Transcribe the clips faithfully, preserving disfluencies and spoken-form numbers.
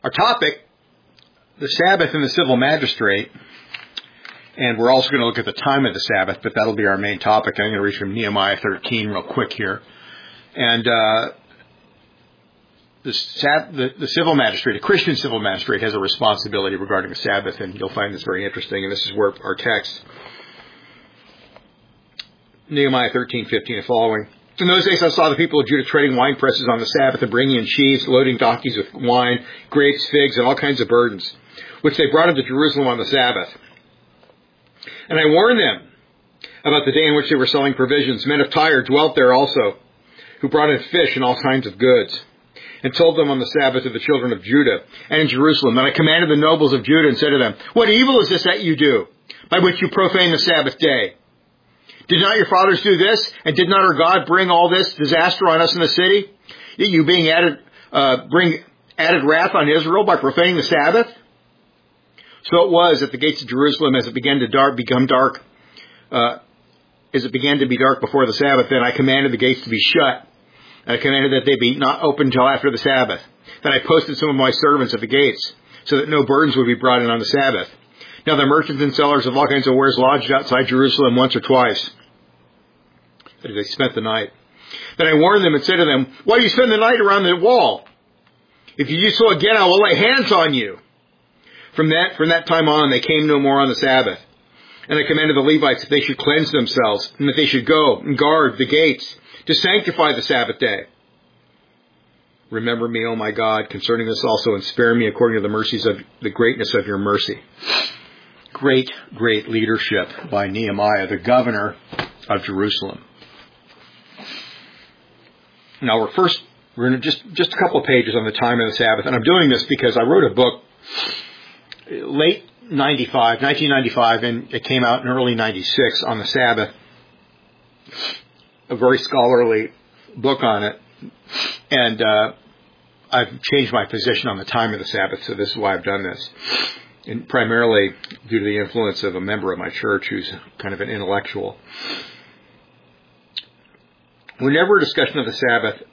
Our topic, the Sabbath and the civil magistrate, and we're also going to look at the time of the Sabbath, but that'll be our main topic. I'm going to read from Nehemiah thirteen real quick here. And uh, the, sab- the, the civil magistrate, a Christian civil magistrate, has a responsibility regarding the Sabbath, and you'll find this very interesting, and this is where our text, Nehemiah thirteen, fifteen and following. In those days I saw the people of Judah treading wine presses on the Sabbath and bringing in sheaves, loading donkeys with wine, grapes, figs, and all kinds of burdens, which they brought into Jerusalem on the Sabbath. And I warned them about the day in which they were selling provisions. Men of Tyre dwelt there also, who brought in fish and all kinds of goods, and told them on the Sabbath of the children of Judah and in Jerusalem. And I commanded the nobles of Judah and said to them, what evil is this that you do, by which you profane the Sabbath day? Did not your fathers do this, and did not our God bring all this disaster on us in the city? Yet you being added, uh, bring added wrath on Israel by profaning the Sabbath? So it was at the gates of Jerusalem, as it began to dark, become dark, uh, as it began to be dark before the Sabbath, then I commanded the gates to be shut. And I commanded that they be not opened until after the Sabbath. Then I posted some of my servants at the gates, so that no burdens would be brought in on the Sabbath. Now the merchants and sellers of all kinds of wares lodged outside Jerusalem once or twice. They spent the night. Then I warned them and said to them, why do you spend the night around the wall? If you do so again, I will lay hands on you. From that, from that time on, they came no more on the Sabbath. And I commanded the Levites that they should cleanse themselves, and that they should go and guard the gates to sanctify the Sabbath day. Remember me, O my God, concerning this also, and spare me according to the mercies of the greatness of your mercy. Great, great leadership by Nehemiah, the governor of Jerusalem. Now we're first, we're going to just, just a couple of pages on the time of the Sabbath. And I'm doing this because I wrote a book late ninety-five, nineteen ninety-five, and it came out in early ninety-six on the Sabbath. A very scholarly book on it. And uh, I've changed my position on the time of the Sabbath, so this is why I've done this. And primarily due to the influence of a member of my church who's kind of an intellectual. Whenever a discussion of the Sabbath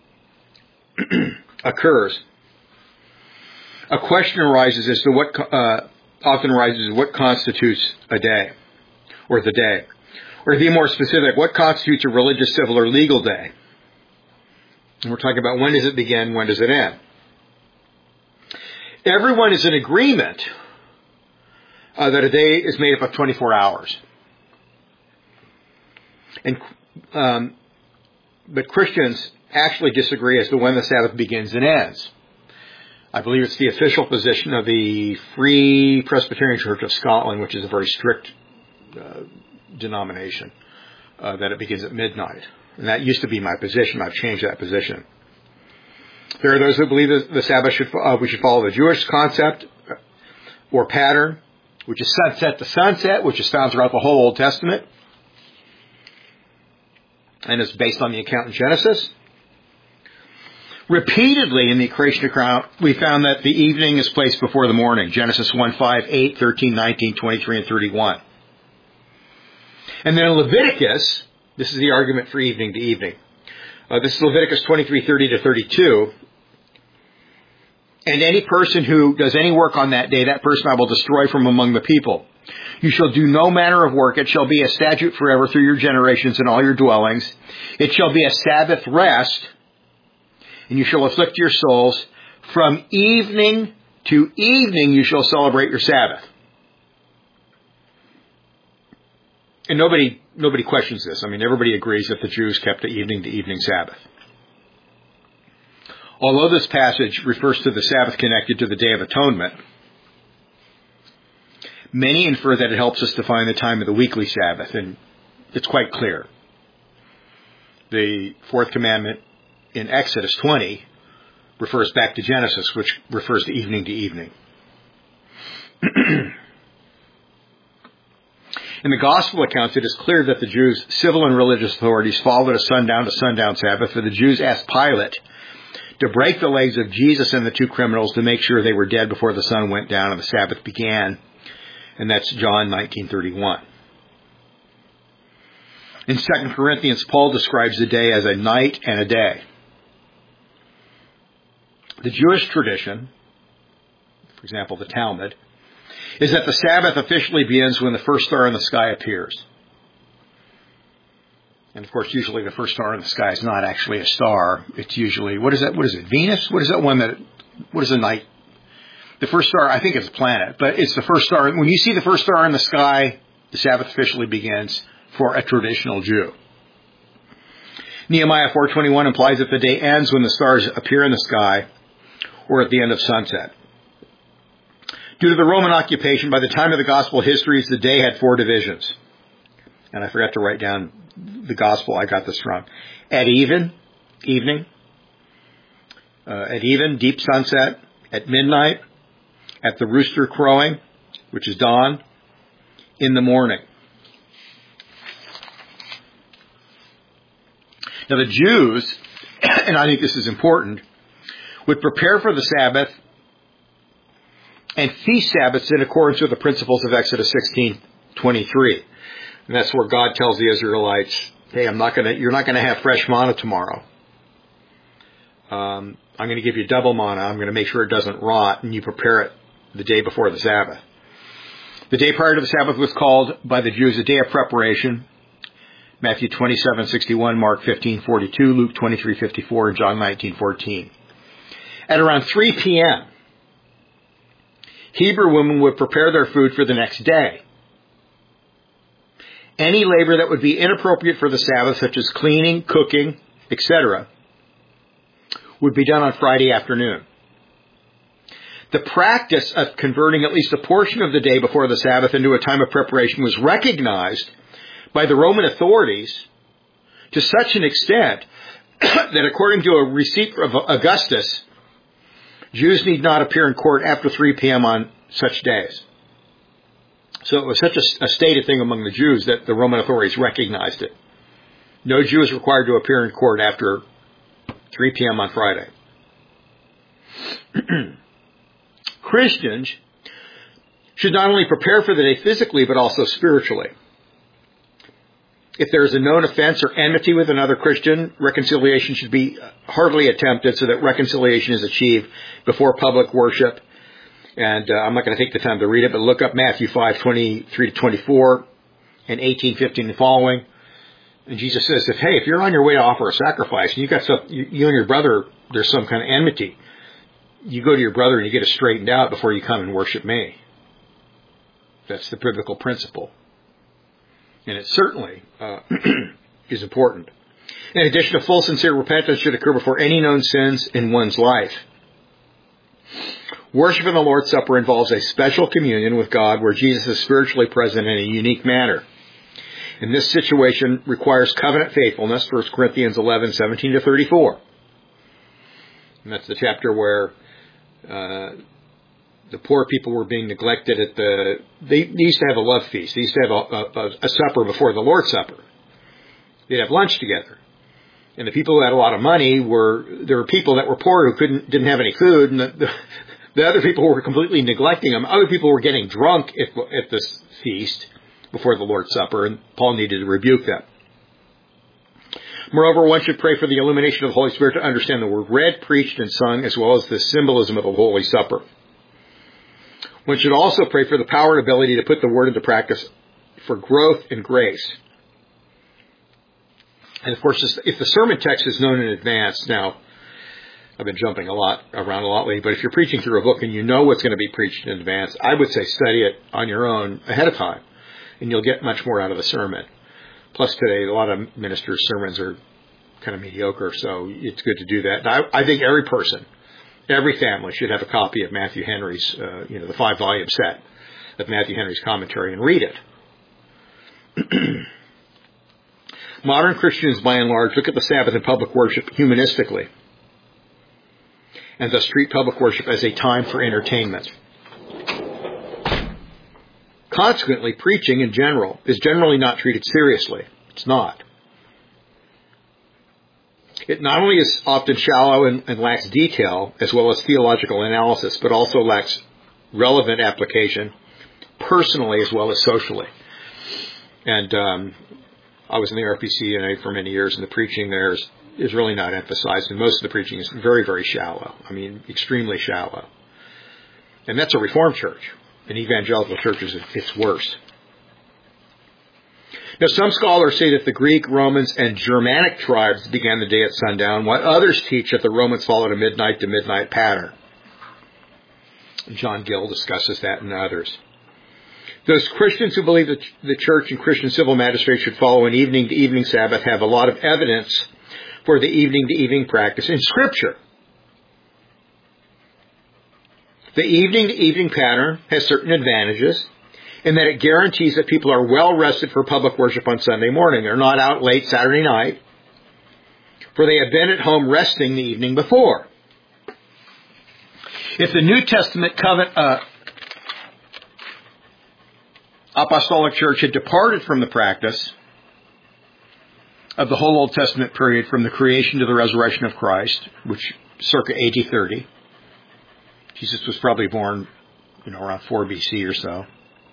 occurs, a question arises as to what, uh, often arises what constitutes a day, or the day. Or to be more specific, what constitutes a religious, civil, or legal day? And we're talking about when does it begin, when does it end? Everyone is in agreement uh, that a day is made up of twenty-four hours. And um, But Christians actually disagree as to when the Sabbath begins and ends. I believe it's the official position of the Free Presbyterian Church of Scotland, which is a very strict uh, denomination, uh, that it begins at midnight. And that used to be my position. I've changed that position. There are those who believe that the Sabbath should, uh, we should follow the Jewish concept or pattern, which is sunset to sunset, which is found throughout the whole Old Testament, and is based on the account in Genesis. Repeatedly in the creation account, we found that the evening is placed before the morning. Genesis one, five, eight, thirteen, nineteen, twenty-three, and thirty-one. And then in Leviticus, this is the argument for evening to evening. Uh, this is Leviticus twenty-three, thirty to thirty-two. And any person who does any work on that day, that person I will destroy from among the people. You shall do no manner of work. It shall be a statute forever through your generations and all your dwellings. It shall be a Sabbath rest, and you shall afflict your souls. From evening to evening you shall celebrate your Sabbath. And nobody nobody questions this. I mean, everybody agrees that the Jews kept the evening to evening Sabbath. Although this passage refers to the Sabbath connected to the Day of Atonement, many infer that it helps us define the time of the weekly Sabbath, and it's quite clear. The fourth commandment in Exodus twenty refers back to Genesis, which refers to evening to evening. In the Gospel accounts, it is clear that the Jews' civil and religious authorities followed a sundown to sundown Sabbath, for the Jews asked Pilate to break the legs of Jesus and the two criminals to make sure they were dead before the sun went down and the Sabbath began. And that's John nineteen thirty-one. In Second Corinthians, Paul describes the day as a night and a day. The Jewish tradition for example, the Talmud, is that the Sabbath officially begins when the first star in the sky appears. And of course, usually the first star in the sky is not actually a star. It's usually, what is that? What is it? Venus? What is that one that, what is the night? The first star, I think it's a planet, but it's the first star. When you see the first star in the sky, the Sabbath officially begins for a traditional Jew. Nehemiah four twenty-one implies that the day ends when the stars appear in the sky or at the end of sunset. Due to the Roman occupation, by the time of the gospel histories, the day had four divisions. And I forgot to write down the gospel. I got this wrong. At even, evening. Uh, at even, deep sunset. At midnight. At the rooster crowing, which is dawn. In the morning. Now the Jews, and I think this is important, would prepare for the Sabbath and feast Sabbaths in accordance with the principles of Exodus sixteen twenty-three. And that's where God tells the Israelites, hey, I'm not gonna, you're not gonna have fresh manna tomorrow. Um, I'm gonna give you double manna. I'm gonna make sure it doesn't rot, and you prepare it the day before the Sabbath. The day prior to the Sabbath was called by the Jews a day of preparation. Matthew twenty-seven sixty-one, Mark fifteen forty-two, Luke twenty-three fifty-four, and John nineteen fourteen. At around three p.m., Hebrew women would prepare their food for the next day. Any labor that would be inappropriate for the Sabbath, such as cleaning, cooking, et cetera, would be done on Friday afternoon. The practice of converting at least a portion of the day before the Sabbath into a time of preparation was recognized by the Roman authorities to such an extent that according to a receipt of Augustus, Jews need not appear in court after three p.m. on such days. So it was such a, a stated thing among the Jews that the Roman authorities recognized it. No Jew is required to appear in court after three p.m. on Friday. Christians should not only prepare for the day physically, but also spiritually. If there is a known offense or enmity with another Christian, reconciliation should be heartily attempted so that reconciliation is achieved before public worship. And uh, I'm not going to take the time to read it, but look up Matthew five twenty-three to twenty-four and eighteen fifteen and following. And Jesus says, if hey, if you're on your way to offer a sacrifice and you got some, you, you and your brother, there's some kind of enmity, you go to your brother and you get it straightened out before you come and worship me. That's the biblical principle. And it certainly uh, is important. In addition, a full, sincere repentance should occur before any known sins in one's life. Worship in the Lord's Supper involves a special communion with God where Jesus is spiritually present in a unique manner. And this situation requires covenant faithfulness, First Corinthians eleven, seventeen to thirty-four. And that's the chapter where uh, the poor people were being neglected at the, they, they used to have a love feast. They used to have a, a, a supper before the Lord's Supper. They'd have lunch together. And the people who had a lot of money were, there were people that were poor who couldn't, didn't have any food, and the, the, the other people were completely neglecting them. Other people were getting drunk at, at this feast before the Lord's Supper, and Paul needed to rebuke them. Moreover, one should pray for the illumination of the Holy Spirit to understand the word read, preached, and sung, as well as the symbolism of the Holy Supper. One should also pray for the power and ability to put the word into practice for growth and grace. And of course, if the sermon text is known in advance, now, I've been jumping a lot around a lot lately, but if you're preaching through a book and you know what's going to be preached in advance, I would say study it on your own ahead of time, and you'll get much more out of the sermon. Plus today, a lot of ministers' sermons are kind of mediocre, so it's good to do that. And I, I think every person, every family should have a copy of Matthew Henry's, uh, you know, the five-volume set of Matthew Henry's commentary and read it. Modern Christians, by and large, look at the Sabbath and public worship humanistically, and thus treat public worship as a time for entertainment. Consequently, preaching in general is generally not treated seriously. It's not. It not only is often shallow and, and lacks detail, as well as theological analysis, but also lacks relevant application, personally as well as socially. And um, I was in the R P C N A for many years, and the preaching there is, is really not emphasized, and most of the preaching is very, very shallow. I mean, extremely shallow. And that's a Reformed church. In evangelical churches, it's worse. Now, some scholars say that the Greek, Romans, and Germanic tribes began the day at sundown, while others teach that the Romans followed a midnight to midnight pattern. John Gill discusses that and others. Those Christians who believe that the church and Christian civil magistrates should follow an evening-to-evening Sabbath have a lot of evidence for the evening-to-evening practice in Scripture. The evening-to-evening pattern has certain advantages in that it guarantees that people are well rested for public worship on Sunday morning. They're not out late Saturday night, for they have been at home resting the evening before. If the New Testament covenant, uh, Apostolic Church had departed from the practice of the whole Old Testament period from the creation to the resurrection of Christ, which circa A D thirty, Jesus was probably born, you know, around four B C or so,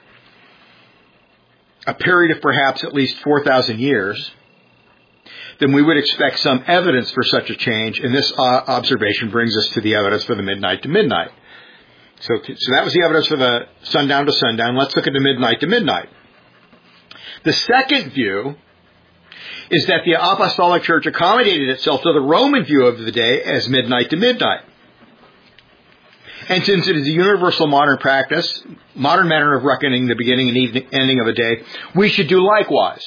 a period of perhaps at least four thousand years, then we would expect some evidence for such a change, and this uh, observation brings us to the evidence for the midnight to midnight. So, so that was the evidence for the sundown to sundown. Let's look at the midnight to midnight. The second view is that the Apostolic Church accommodated itself to the Roman view of the day as midnight to midnight. And since it is a universal modern practice, modern manner of reckoning the beginning and evening, ending of a day, we should do likewise.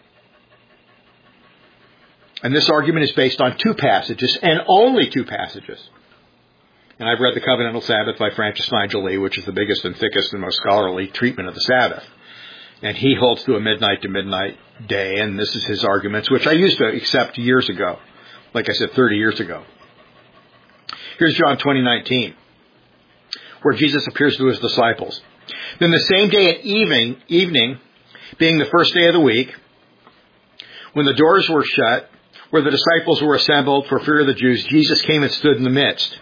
And this argument is based on two passages, and only two passages. And I've read The Covenantal Sabbath by Francis Nigel Lee, which is the biggest and thickest and most scholarly treatment of the Sabbath. And he holds to a midnight to midnight day, and this is his arguments, which I used to accept years ago. Like I said, thirty years ago. Here's John twenty nineteen, where Jesus appears to his disciples. Then the same day at evening, evening, being the first day of the week, when the doors were shut, where the disciples were assembled for fear of the Jews, Jesus came and stood in the midst.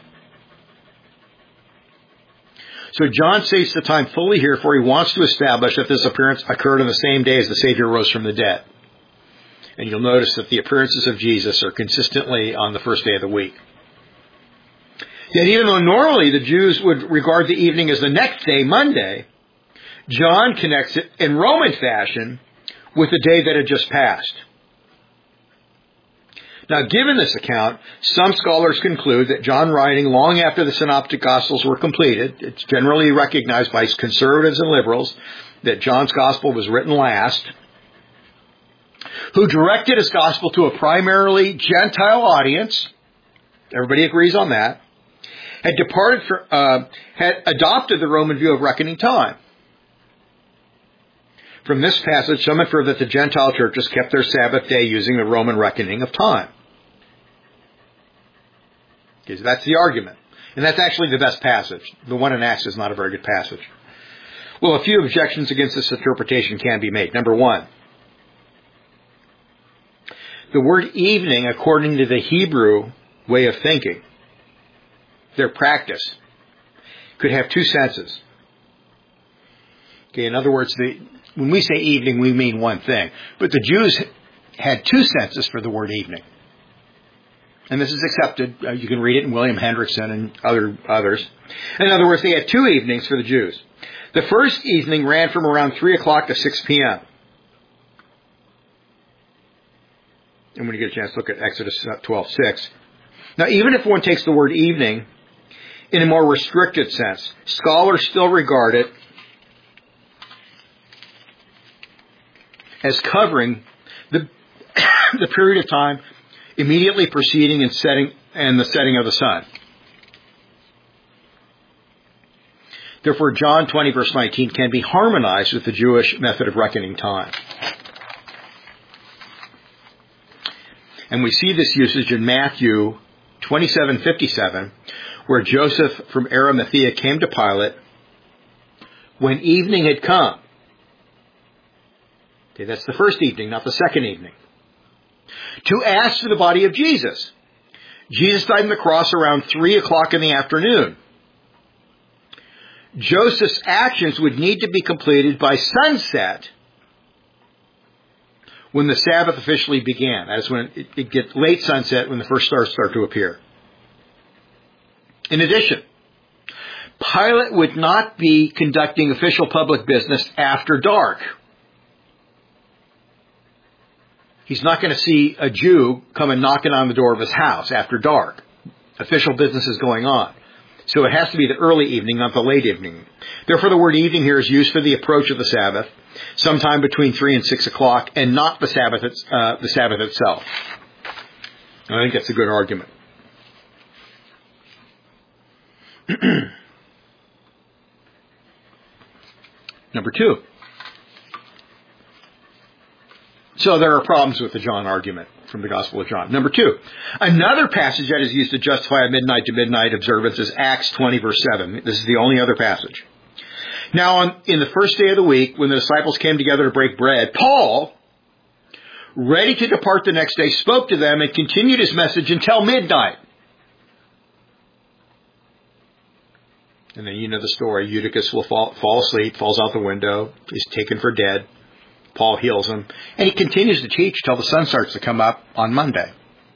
So John states the time fully here, for he wants to establish that this appearance occurred on the same day as the Savior rose from the dead. And you'll notice that the appearances of Jesus are consistently on the first day of the week. Yet even though normally the Jews would regard the evening as the next day, Monday, John connects it in Roman fashion with the day that had just passed. Now, given this account, some scholars conclude that John writing long after the Synoptic Gospels were completed, it's generally recognized by conservatives and liberals that John's Gospel was written last, who directed his Gospel to a primarily Gentile audience, everybody agrees on that, had departed for, uh, had adopted the Roman view of reckoning time. From this passage, some infer that the Gentile churches kept their Sabbath day using the Roman reckoning of time. Okay, so that's the argument. And that's actually the best passage. The one in Acts is not a very good passage. Well, a few objections against this interpretation can be made. Number one, the word evening, according to the Hebrew way of thinking, their practice, could have two senses. Okay, in other words, the, when we say evening, we mean one thing. But the Jews had two senses for the word evening. And this is accepted. Uh, you can read it in William Hendrickson and other others. In other words, they had two evenings for the Jews. The first evening ran from around three o'clock to six p.m. And when you get a chance, look at Exodus twelve six. Now, even if one takes the word evening in a more restricted sense, scholars still regard it as covering the the period of time immediately preceding and setting and the setting of the sun. Therefore, John twenty verse nineteen can be harmonized with the Jewish method of reckoning time. And we see this usage in Matthew twenty-seven fifty-seven, where Joseph from Arimathea came to Pilate when evening had come. Okay, that's the first evening, not the second evening. To ask for the body of Jesus. Jesus died on the cross around three o'clock in the afternoon. Joseph's actions would need to be completed by sunset when the Sabbath officially began. That is when it, it gets late sunset when the first stars start to appear. In addition, Pilate would not be conducting official public business after dark. He's not going to see a Jew come and knocking on the door of his house after dark. Official business is going on. So it has to be the early evening, not the late evening. Therefore, the word evening here is used for the approach of the Sabbath, sometime between three and six o'clock, and not the Sabbath, uh, the Sabbath itself. I think that's a good argument. Number two. So there are problems with the John argument from the Gospel of John. Number two, another passage that is used to justify a midnight to midnight observance is Acts twenty, verse seven. This is the only other passage. Now, on, in the first day of the week, when the disciples came together to break bread, Paul, ready to depart the next day, spoke to them and continued his message until midnight. And then you know the story. Eutychus will fall, fall asleep, falls out the window, is taken for dead. Paul heals him. And he continues to teach till the sun starts to come up on Monday.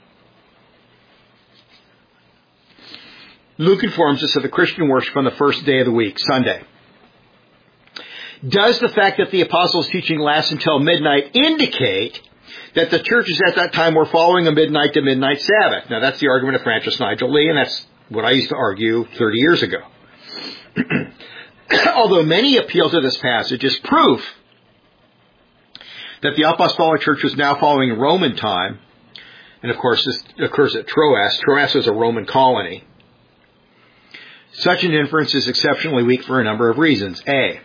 Luke informs us of the Christian worship on the first day of the week, Sunday. Does the fact that the apostles' teaching lasts until midnight indicate that the churches at that time were following a midnight to midnight Sabbath? Now, that's the argument of Francis Nigel Lee, and that's what I used to argue thirty years ago. Although many appeal to this passage as proof that the apostolic church was now following Roman time, and of course this occurs at Troas. Troas was a Roman colony. Such an inference is exceptionally weak for a number of reasons. A,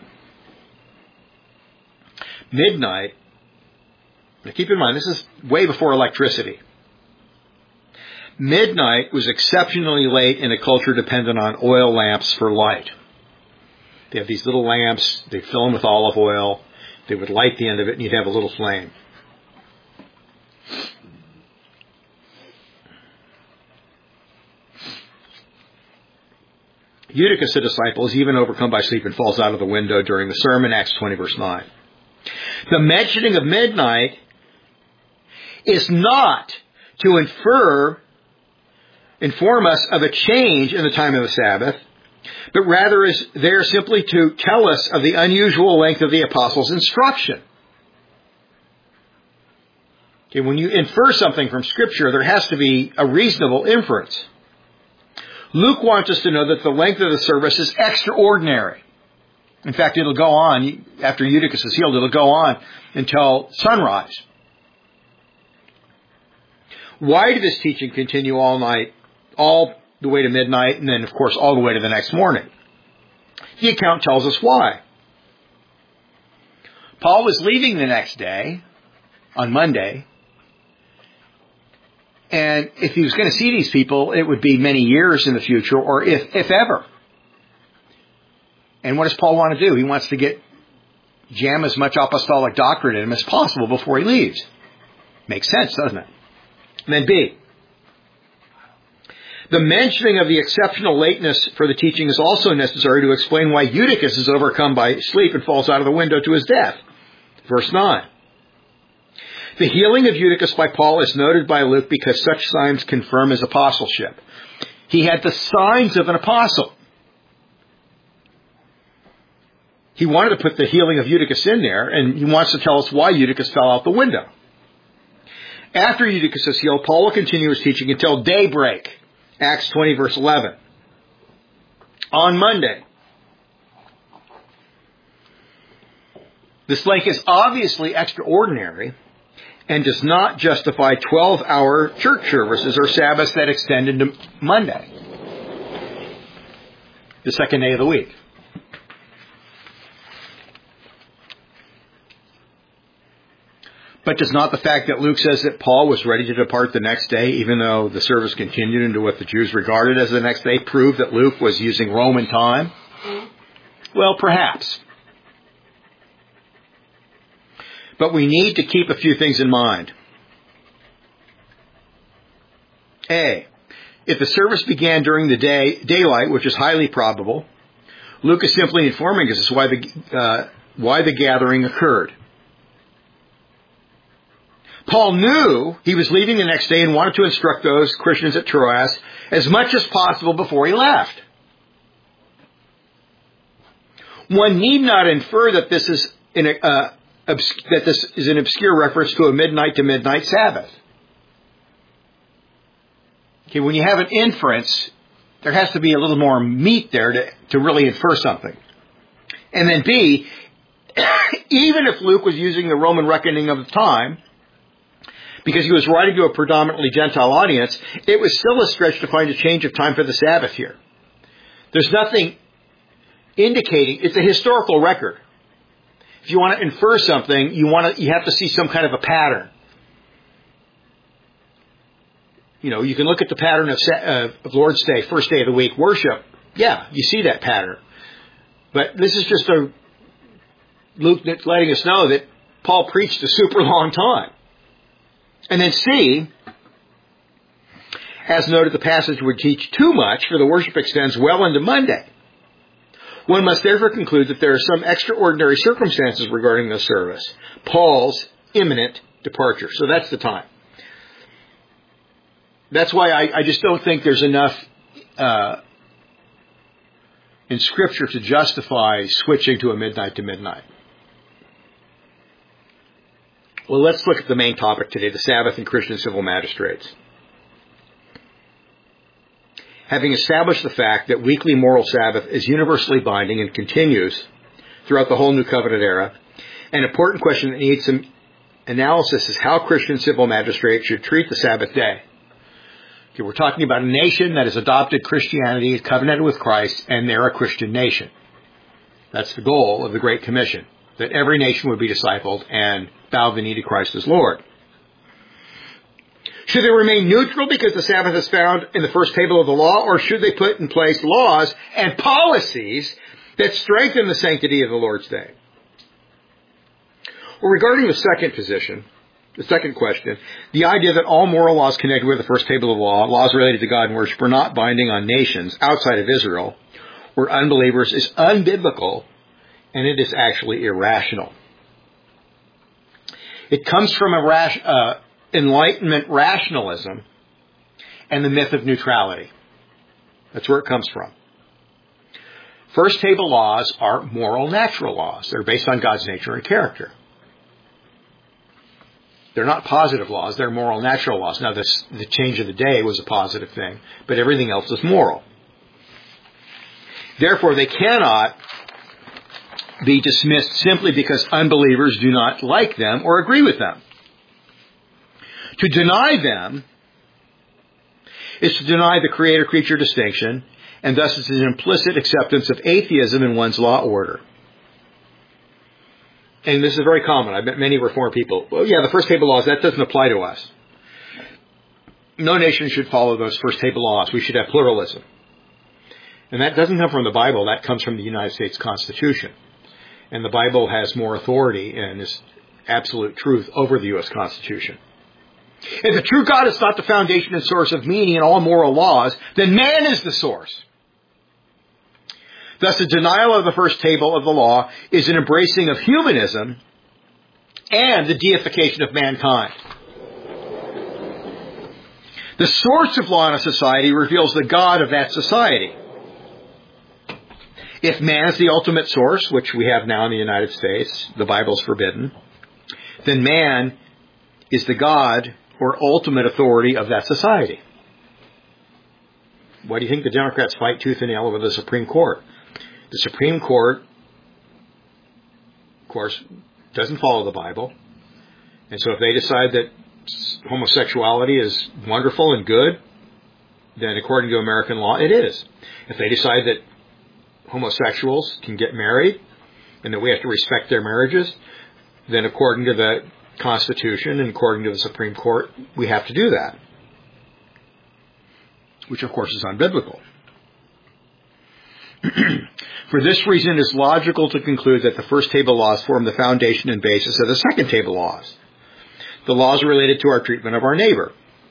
midnight, now keep in mind this is way before electricity. Midnight was exceptionally late in a culture dependent on oil lamps for light. They have these little lamps, they fill them with olive oil, they would light the end of it and you'd have a little flame. Eutychus, a disciple, is even overcome by sleep and falls out of the window during the sermon, Acts twenty, verse nine. The mentioning of midnight is not to infer, inform us of a change in the time of the Sabbath, but rather is there simply to tell us of the unusual length of the apostles' instruction. Okay, when you infer something from Scripture, there has to be a reasonable inference. Luke wants us to know that the length of the service is extraordinary. In fact, it'll go on, after Eutychus is healed, it'll go on until sunrise. Why did this teaching continue all night, all the way to midnight, and then, of course, all the way to the next morning? The account tells us why. Paul was leaving the next day, on Monday, and if he was going to see these people, it would be many years in the future, or if, if ever. And what does Paul want to do? He wants to get, jam as much apostolic doctrine in him as possible before he leaves. Makes sense, doesn't it? And then B, the mentioning of the exceptional lateness for the teaching is also necessary to explain why Eutychus is overcome by sleep and falls out of the window to his death. Verse nine. The healing of Eutychus by Paul is noted by Luke because such signs confirm his apostleship. He had the signs of an apostle. He wanted to put the healing of Eutychus in there, and he wants to tell us why Eutychus fell out the window. After Eutychus is healed, Paul will continue his teaching until daybreak. Acts twenty, verse eleven. On Monday. This length is obviously extraordinary and does not justify twelve-hour church services or Sabbaths that extend into Monday, the second day of the week. But does not the fact that Luke says that Paul was ready to depart the next day, even though the service continued into what the Jews regarded as the next day, prove that Luke was using Roman time? Well, perhaps. But we need to keep a few things in mind. A, if the service began during the day, daylight, which is highly probable, Luke is simply informing us why the, uh, why the gathering occurred. Paul knew he was leaving the next day and wanted to instruct those Christians at Troas as much as possible before he left. One need not infer that this is an, uh, obs- that this is an obscure reference to a midnight to midnight Sabbath. Okay, when you have an inference, there has to be a little more meat there to, to really infer something. And then B, even if Luke was using the Roman reckoning of the time, because he was writing to a predominantly Gentile audience, it was still a stretch to find a change of time for the Sabbath here. There's nothing indicating, it's a historical record. If you want to infer something, you want to, you have to see some kind of a pattern. You know, you can look at the pattern of, uh, of Lord's Day, first day of the week, worship. Yeah, you see that pattern. But this is just a Luke letting us know that Paul preached a super long time. And then C, as noted, the passage would teach too much, for the worship extends well into Monday. One must therefore conclude that there are some extraordinary circumstances regarding the service, Paul's imminent departure. So that's the time. That's why I, I just don't think there's enough uh, in Scripture to justify switching to a midnight to midnight. Well, let's look at the main topic today, the Sabbath and Christian civil magistrates. Having established the fact that weekly moral Sabbath is universally binding and continues throughout the whole New Covenant era, an important question that needs some analysis is how Christian civil magistrates should treat the Sabbath day. Okay, we're talking about a nation that has adopted Christianity, covenanted with Christ, and they're a Christian nation. That's the goal of the Great Commission, that every nation would be discipled and bow the knee to Christ as Lord. Should they remain neutral because the Sabbath is found in the first table of the law, or should they put in place laws and policies that strengthen the sanctity of the Lord's Day? Well, regarding the second position, the second question, the idea that all moral laws connected with the first table of the law, laws related to God and worship, are not binding on nations outside of Israel or unbelievers is unbiblical, and it is actually irrational. It comes from a rash, uh, Enlightenment rationalism and the myth of neutrality. That's where it comes from. First table laws are moral, natural laws. They're based on God's nature and character. They're not positive laws. They're moral, natural laws. Now, this, the change of the day was a positive thing, but everything else is moral. Therefore, they cannot be dismissed simply because unbelievers do not like them or agree with them. To deny them is to deny the creator-creature distinction, and thus it's an implicit acceptance of atheism in one's law order. And this is very common. I've met many Reformed people. Well, yeah, the first table laws, that doesn't apply to us. No nation should follow those first table laws. We should have pluralism. And that doesn't come from the Bible. That comes from the United States Constitution. And the Bible has more authority and is absolute truth over the U S Constitution. If the true God is not the foundation and source of meaning in all moral laws, then man is the source. Thus, the denial of the first table of the law is an embracing of humanism and the deification of mankind. The source of law in a society reveals the God of that society. If man is the ultimate source, which we have now in the United States, the Bible is forbidden, then man is the God or ultimate authority of that society. Why do you think the Democrats fight tooth and nail over the Supreme Court? The Supreme Court, of course, doesn't follow the Bible. And so if they decide that homosexuality is wonderful and good, then according to American law, it is. If they decide that homosexuals can get married and that we have to respect their marriages, then according to the Constitution and according to the Supreme Court, we have to do that. Which, of course, is unbiblical. For this reason, it is logical to conclude that the first table laws form the foundation and basis of the second table laws. The laws related to our treatment of our neighbor.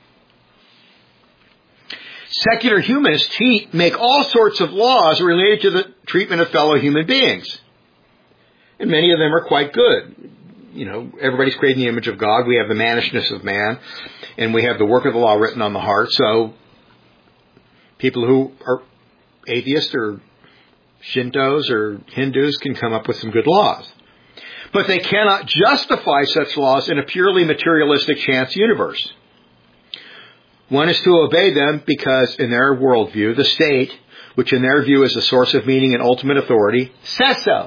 Secular humanists te- make all sorts of laws related to the treatment of fellow human beings. And many of them are quite good. You know, everybody's created in the image of God. We have the mannishness of man, and we have the work of the law written on the heart. So people who are atheists or Shintos or Hindus can come up with some good laws. But they cannot justify such laws in a purely materialistic chance universe. One is to obey them because, in their worldview, the state, which in their view is the source of meaning and ultimate authority, says so.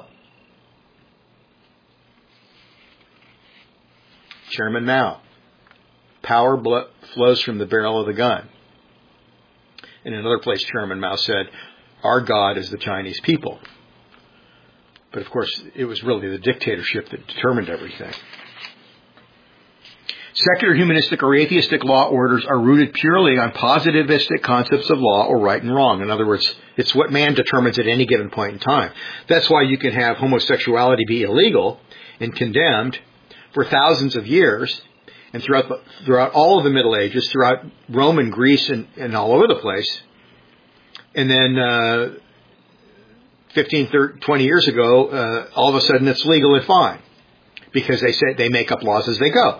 Chairman Mao. Power blo- flows from the barrel of the gun. In another place, Chairman Mao said, our God is the Chinese people. But of course, it was really the dictatorship that determined everything. Secular humanistic or atheistic law orders are rooted purely on positivistic concepts of law or right and wrong. In other words, it's what man determines at any given point in time. That's why you can have homosexuality be illegal and condemned for thousands of years, and throughout the, throughout all of the Middle Ages, throughout Rome and Greece and, and all over the place. And then uh, fifteen, thirty, twenty years ago, uh, all of a sudden it's legal and fine because they say they make up laws as they go.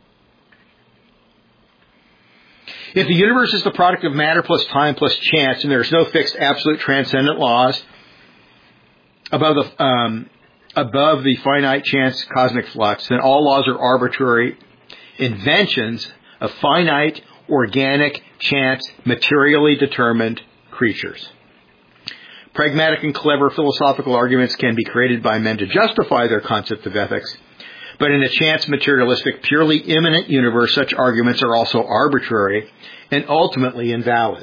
If the universe is the product of matter plus time plus chance, and there's no fixed absolute transcendent laws above the um, above the finite chance cosmic flux, then all laws are arbitrary inventions of finite, organic, chance, materially determined creatures. Pragmatic and clever philosophical arguments can be created by men to justify their concept of ethics, but in a chance, materialistic, purely immanent universe, such arguments are also arbitrary and ultimately invalid.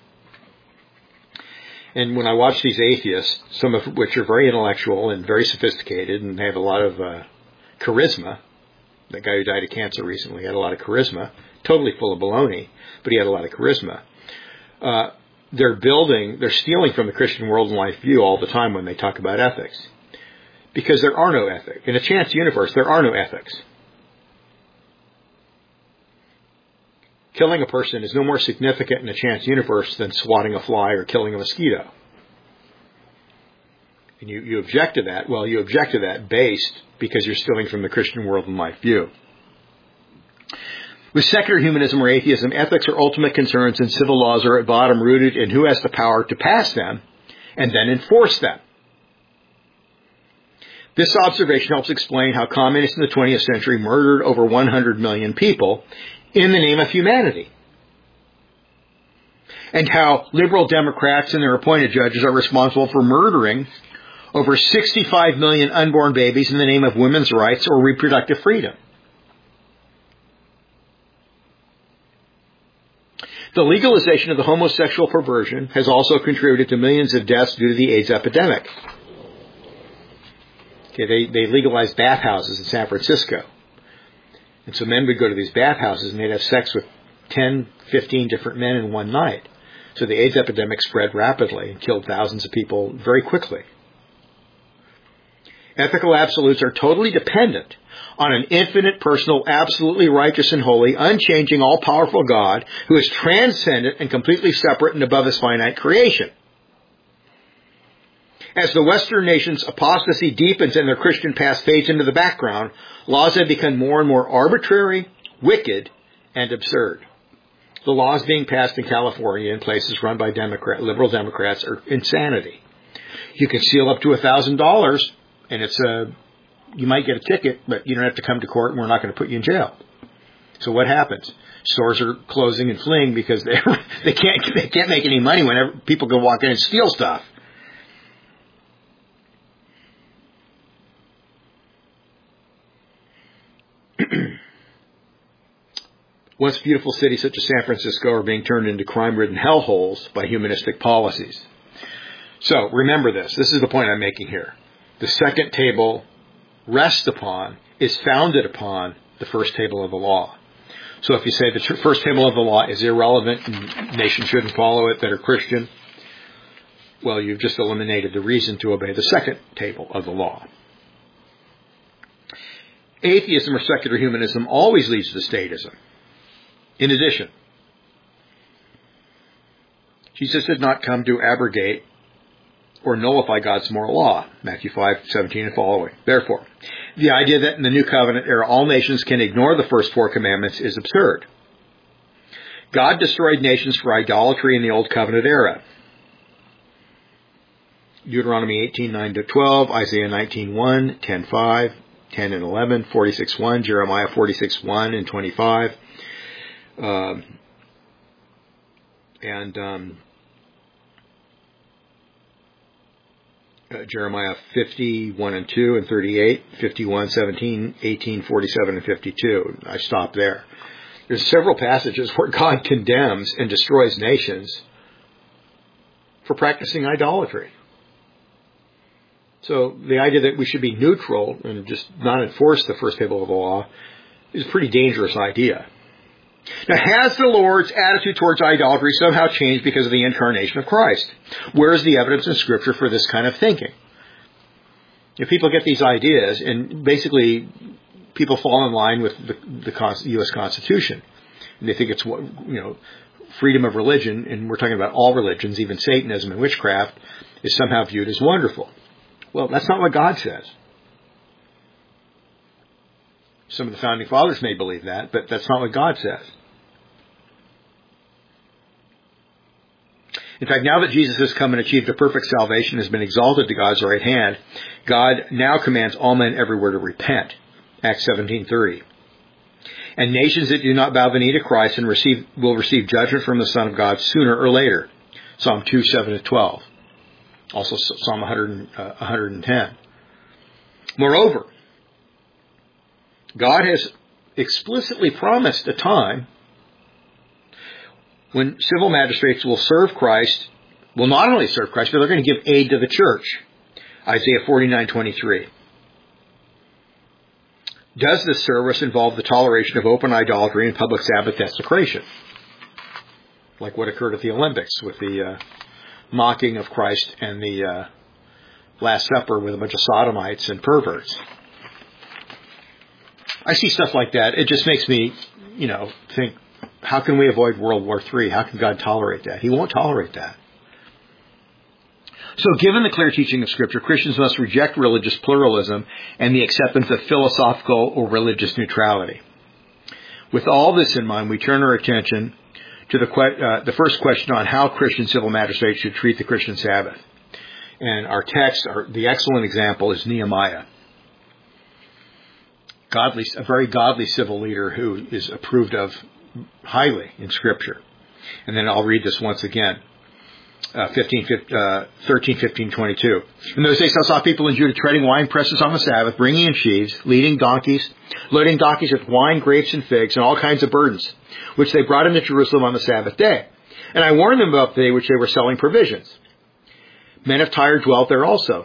And when I watch these atheists, some of which are very intellectual and very sophisticated and have a lot of uh, charisma, that guy who died of cancer recently had a lot of charisma, totally full of baloney, but he had a lot of charisma. Uh, they're building, they're stealing from the Christian world and life view all the time when they talk about ethics. Because there are no ethics. In a chance universe, there are no ethics. Killing a person is no more significant in a chance universe than swatting a fly or killing a mosquito. And you, you object to that. Well, you object to that based because you're stealing from the Christian world and life view. With secular humanism or atheism, ethics are ultimate concerns and civil laws are at bottom rooted in who has the power to pass them and then enforce them. This observation helps explain how communists in the twentieth century murdered over one hundred million people in the name of humanity. And how liberal Democrats and their appointed judges are responsible for murdering over sixty-five million unborn babies in the name of women's rights or reproductive freedom. The legalization of the homosexual perversion has also contributed to millions of deaths due to the AIDS epidemic. Okay, they, they legalized bathhouses in San Francisco. And so men would go to these bathhouses and they'd have sex with ten, fifteen different men in one night. So the AIDS epidemic spread rapidly and killed thousands of people very quickly. Ethical absolutes are totally dependent on an infinite, personal, absolutely righteous and holy, unchanging, all-powerful God who is transcendent and completely separate and above his finite creation. As the Western nations' apostasy deepens and their Christian past fades into the background, laws have become more and more arbitrary, wicked, and absurd. The laws being passed in California in places run by Democrat, liberal Democrats are insanity. You can steal up to one thousand dollars, and it's a, you might get a ticket, but you don't have to come to court, and we're not going to put you in jail. So what happens? Stores are closing and fleeing because they they can't they can't make any money whenever people go walk in and steal stuff. Once beautiful cities such as San Francisco are being turned into crime-ridden hellholes by humanistic policies. So remember this. This is the point I'm making here. The second table rests upon, is founded upon, the first table of the law. So if you say the first table of the law is irrelevant and nations shouldn't follow it that are Christian, well, you've just eliminated the reason to obey the second table of the law. Atheism or secular humanism always leads to statism. In addition, Jesus did not come to abrogate or nullify God's moral law, Matthew five seventeen and following. Therefore, the idea that in the New Covenant era all nations can ignore the first four commandments is absurd. God destroyed nations for idolatry in the Old Covenant era. Deuteronomy eighteen, nine to twelve, Isaiah nineteen, one, ten, five, ten and eleven, forty-six, one, Jeremiah forty-six, one and twenty-five, um, and um, uh, Jeremiah fifty, one and two and thirty-eight, fifty-one, seventeen, eighteen, forty-seven and fifty-two. I stop there. There's several passages where God condemns and destroys nations for practicing idolatry. So the idea that we should be neutral and just not enforce the first table of the law is a pretty dangerous idea. Now, has the Lord's attitude towards idolatry somehow changed because of the incarnation of Christ? Where is the evidence in Scripture for this kind of thinking? If people get these ideas, and basically people fall in line with the, the U S Constitution, and they think it's, you know, freedom of religion, and we're talking about all religions, even Satanism and witchcraft, is somehow viewed as wonderful. Well, that's not what God says. Some of the founding fathers may believe that, but that's not what God says. In fact, now that Jesus has come and achieved a perfect salvation, has been exalted to God's right hand, God now commands all men everywhere to repent. Acts seventeen thirty. And nations that do not bow the knee to Christ and receive will receive judgment from the Son of God sooner or later. Psalm two, seven to twelve. Also Psalm one hundred, uh, one hundred ten. Moreover, God has explicitly promised a time when civil magistrates will serve Christ, will not only serve Christ, but they're going to give aid to the church. Isaiah forty-nine twenty-three. Does this service involve the toleration of open idolatry and public Sabbath desecration? Like what occurred at the Olympics with the uh, mocking of Christ and the uh, Last Supper with a bunch of sodomites and perverts. I see stuff like that. It just makes me, you know, think, how can we avoid World War Three? How can God tolerate that? He won't tolerate that. So given the clear teaching of Scripture, Christians must reject religious pluralism and the acceptance of philosophical or religious neutrality. With all this in mind, we turn our attention to the, que- uh, the first question on how Christian civil magistrates should treat the Christian Sabbath. And our text, our, the excellent example is Nehemiah. Godly, a very godly civil leader who is approved of highly in Scripture. And then I'll read this once again. Uh, fifteen, uh, thirteen, fifteen, twenty-two. In those days I saw people in Judah treading wine presses on the Sabbath, bringing in sheaves, leading donkeys, loading donkeys with wine, grapes, and figs, and all kinds of burdens, which they brought into Jerusalem on the Sabbath day. And I warned them about the day which they were selling provisions. Men of Tyre dwelt there also,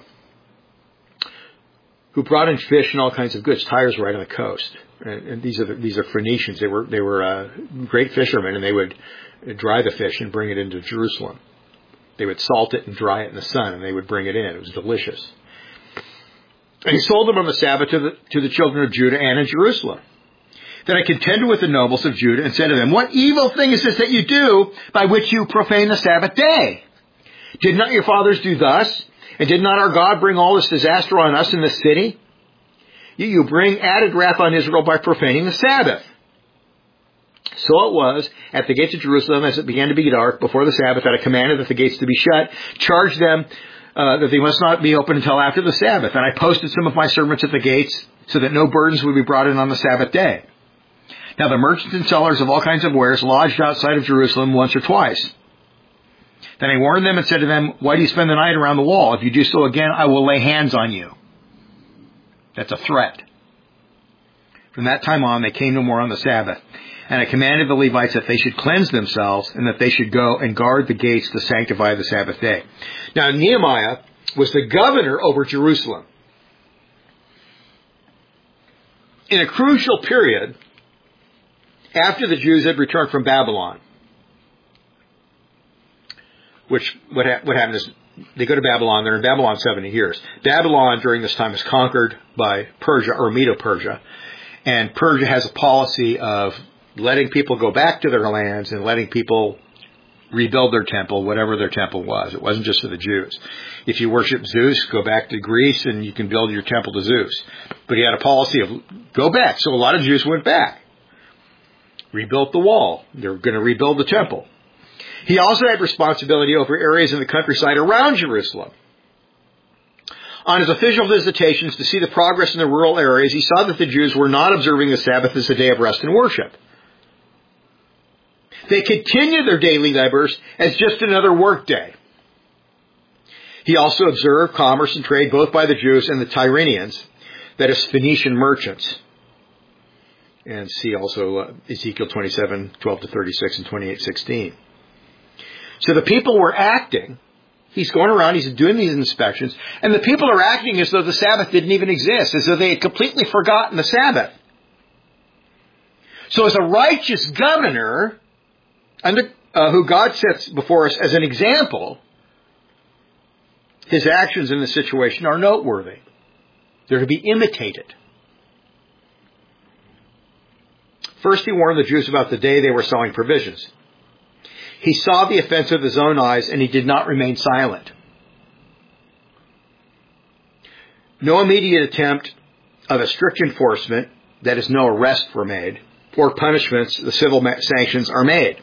who brought in fish and all kinds of goods. Tyre's right on the coast, and, and these are the, these are Phoenicians. They were they were uh, great fishermen, and they would dry the fish and bring it into Jerusalem. They would salt it and dry it in the sun, and they would bring it in. It was delicious. And he sold them on the Sabbath to the, to the children of Judah and in Jerusalem. Then I contended with the nobles of Judah and said to them, what evil thing is this that you do by which you profane the Sabbath day? Did not your fathers do thus? And did not our God bring all this disaster on us in this city? You, you bring added wrath on Israel by profaning the Sabbath. So it was at the gates of Jerusalem, as it began to be dark before the Sabbath, that I commanded that the gates to be shut, charged them uh, that they must not be open until after the Sabbath. And I posted some of my servants at the gates so that no burdens would be brought in on the Sabbath day. Now the merchants and sellers of all kinds of wares lodged outside of Jerusalem once or twice. Then I warned them and said to them, why do you spend the night around the wall? If you do so again, I will lay hands on you. That's a threat. From that time on, they came no more on the Sabbath. And I commanded the Levites that they should cleanse themselves and that they should go and guard the gates to sanctify the Sabbath day. Now, Nehemiah was the governor over Jerusalem. In a crucial period, after the Jews had returned from Babylon, which what, ha- what happened is they go to Babylon. They're in Babylon seventy years. Babylon during this time is conquered by Persia or Medo-Persia. And Persia has a policy of letting people go back to their lands and letting people rebuild their temple, whatever their temple was. It wasn't just for the Jews. If you worship Zeus, go back to Greece and you can build your temple to Zeus. But he had a policy of go back. So a lot of Jews went back, rebuilt the wall. They were going to rebuild the temple. He also had responsibility over areas in the countryside around Jerusalem. On his official visitations to see the progress in the rural areas, he saw that the Jews were not observing the Sabbath as a day of rest and worship. They continued their daily labors as just another work day. He also observed commerce and trade both by the Jews and the Tyrrhenians, that is, Phoenician merchants. And see also uh, Ezekiel twenty-seven, twelve to thirty-six and twenty-eight, sixteen. So the people were acting. He's going around, he's doing these inspections, and the people are acting as though the Sabbath didn't even exist, as though they had completely forgotten the Sabbath. So as a righteous governor, under, uh, who God sets before us as an example, his actions in this situation are noteworthy. They're to be imitated. First, he warned the Jews about the day they were selling provisions. He saw the offense with his own eyes, and he did not remain silent. No immediate attempt of a strict enforcement, that is, no arrests were made, or punishments, the civil sanctions are made.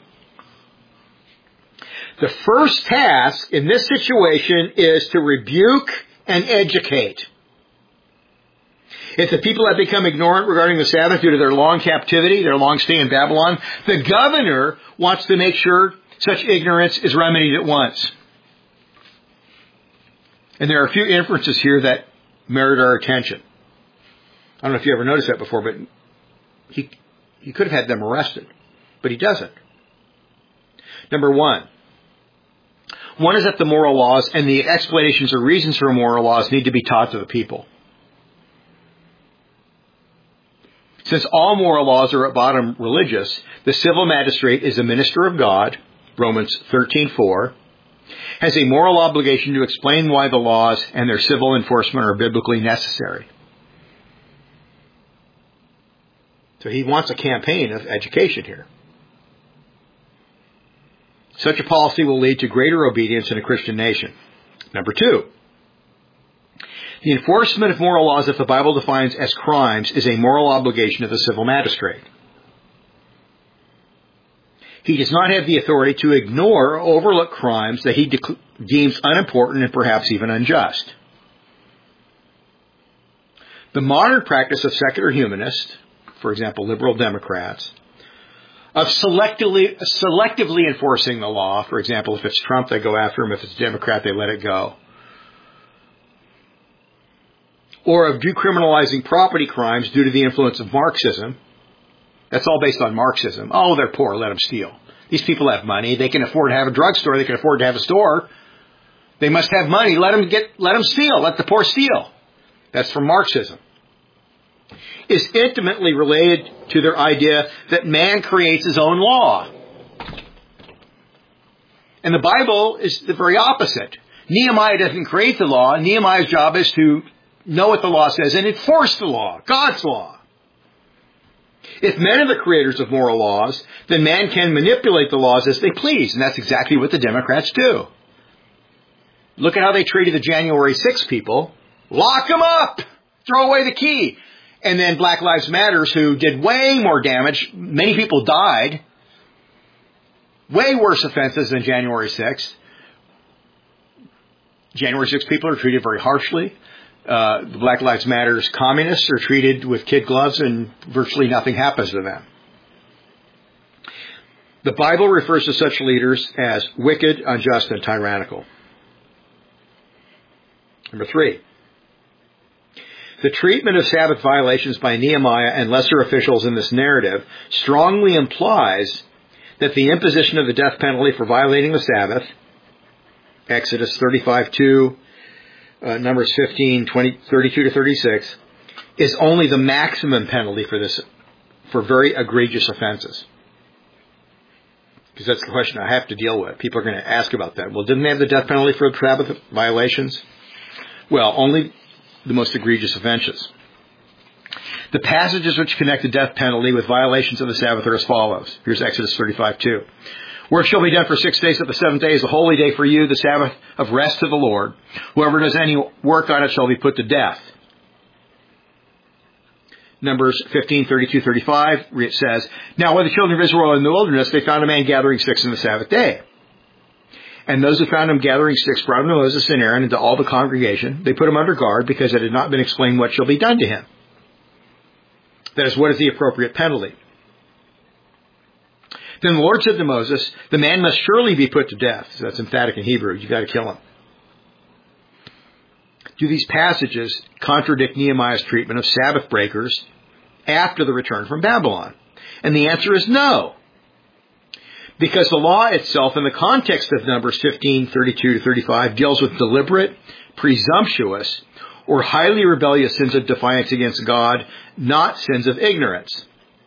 The first task in this situation is to rebuke and educate. If the people have become ignorant regarding the Sabbath due to their long captivity, their long stay in Babylon, the governor wants to make sure such ignorance is remedied at once. And there are a few inferences here that merit our attention. I don't know if you ever noticed that before, but he, he could have had them arrested, but he doesn't. Number one. One is that the moral laws and the explanations or reasons for moral laws need to be taught to the people. Since all moral laws are at bottom religious, the civil magistrate is a minister of God, Romans thirteen four, has a moral obligation to explain why the laws and their civil enforcement are biblically necessary. So he wants a campaign of education here. Such a policy will lead to greater obedience in a Christian nation. Number two, the enforcement of moral laws that the Bible defines as crimes is a moral obligation of the civil magistrate. He does not have the authority to ignore or overlook crimes that he de- deems unimportant and perhaps even unjust. The modern practice of secular humanists, for example, liberal Democrats, of selectively, selectively enforcing the law, for example, if it's Trump, they go after him. If it's Democrat, they let it go. Or of decriminalizing property crimes due to the influence of Marxism. That's all based on Marxism. Oh, they're poor, let them steal. These people have money. They can afford to have a drugstore. They can afford to have a store. They must have money. Let them get, let them steal. Let the poor steal. That's from Marxism. Is intimately related to their idea that man creates his own law. And the Bible is the very opposite. Nehemiah doesn't create the law. Nehemiah's job is to know what the law says and enforce the law, God's law. If men are the creators of moral laws, then man can manipulate the laws as they please, and that's exactly what the Democrats do. Look at how they treated the January sixth people. Lock them up! Throw away the key! And then Black Lives Matters, who did way more damage. Many people died. Way worse offenses than January sixth. January sixth people are treated very harshly. Uh, the Black Lives Matters communists are treated with kid gloves and virtually nothing happens to them. The Bible refers to such leaders as wicked, unjust, and tyrannical. Number three. The treatment of Sabbath violations by Nehemiah and lesser officials in this narrative strongly implies that the imposition of the death penalty for violating the Sabbath, Exodus thirty-five two, uh, Numbers fifteen, twenty, thirty-two to thirty-six, is only the maximum penalty for this, for very egregious offenses. Because that's the question I have to deal with. People are going to ask about that. Well, didn't they have the death penalty for Sabbath violations? Well, only the most egregious offenses. The passages which connect the death penalty with violations of the Sabbath are as follows. Here's Exodus thirty-five two. Work shall be done for six days, but the seventh day is a holy day for you, the Sabbath of rest to the Lord. Whoever does any work on it shall be put to death. Numbers fifteen, thirty-two, thirty-five, it says, Now when the children of Israel were in the wilderness, they found a man gathering sticks on the Sabbath day. And those who found him gathering sticks brought him to Moses and Aaron and to all the congregation. They put him under guard because it had not been explained what shall be done to him. That is, what is the appropriate penalty? Then the Lord said to Moses, the man must surely be put to death. So that's emphatic in Hebrew. You've got to kill him. Do these passages contradict Nehemiah's treatment of Sabbath breakers after the return from Babylon? And the answer is no. Because the law itself, in the context of Numbers fifteen, thirty-two to thirty-five, deals with deliberate, presumptuous, or highly rebellious sins of defiance against God, not sins of ignorance.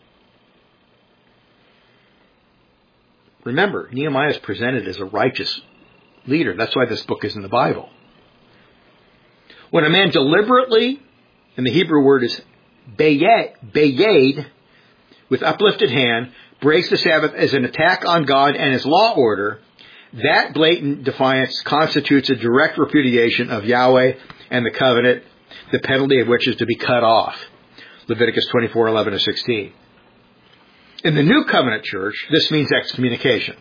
Remember, Nehemiah is presented as a righteous leader. That's why this book is in the Bible. When a man deliberately, and the Hebrew word is bayed, with uplifted hand, breaks the Sabbath as an attack on God and his law order, that blatant defiance constitutes a direct repudiation of Yahweh and the covenant, the penalty of which is to be cut off. Leviticus twenty-four, eleven to sixteen. In the New Covenant Church, this means excommunication.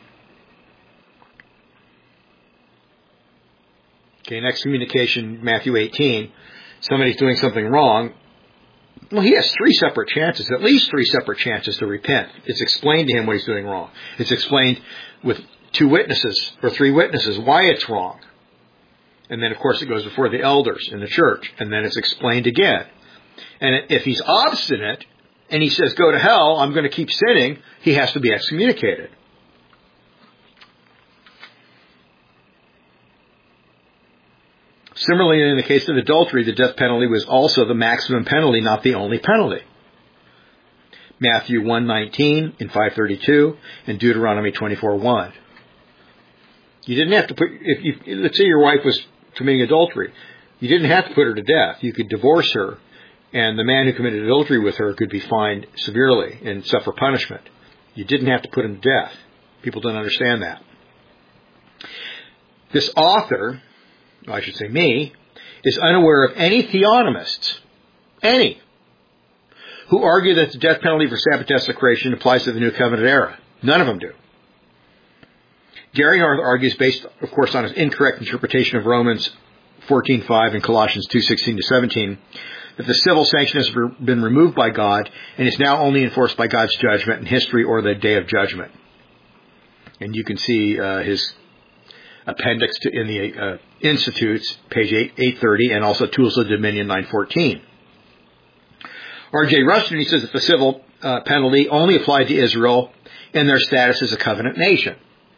Okay, in excommunication, Matthew eighteen, somebody's doing something wrong. Well, he has three separate chances, at least three separate chances to repent. It's explained to him what he's doing wrong. It's explained with two witnesses or three witnesses why it's wrong. And then, of course, it goes before the elders in the church, and then it's explained again. And if he's obstinate and he says, go to hell, I'm going to keep sinning, he has to be excommunicated. Similarly, in the case of adultery, the death penalty was also the maximum penalty, not the only penalty. Matthew one nineteen in five thirty-two and Deuteronomy twenty-four one. You didn't have to put, if you, let's say your wife was committing adultery, you didn't have to put her to death. You could divorce her, and the man who committed adultery with her could be fined severely and suffer punishment. You didn't have to put him to death. People don't understand that. This author, I should say me, is unaware of any theonomists, any, who argue that the death penalty for Sabbath desecration applies to the New Covenant era. None of them do. Gary North argues, based, of course, on his incorrect interpretation of Romans fourteen five and Colossians two sixteen to seventeen, that the civil sanction has been removed by God and is now only enforced by God's judgment in history or the day of judgment. And you can see uh, his appendix to, in the uh, Institutes, page eight thirty, and also Tools of Dominion nine fourteen. R J Rushton says that the civil uh, penalty only applied to Israel in their status as a covenant nation.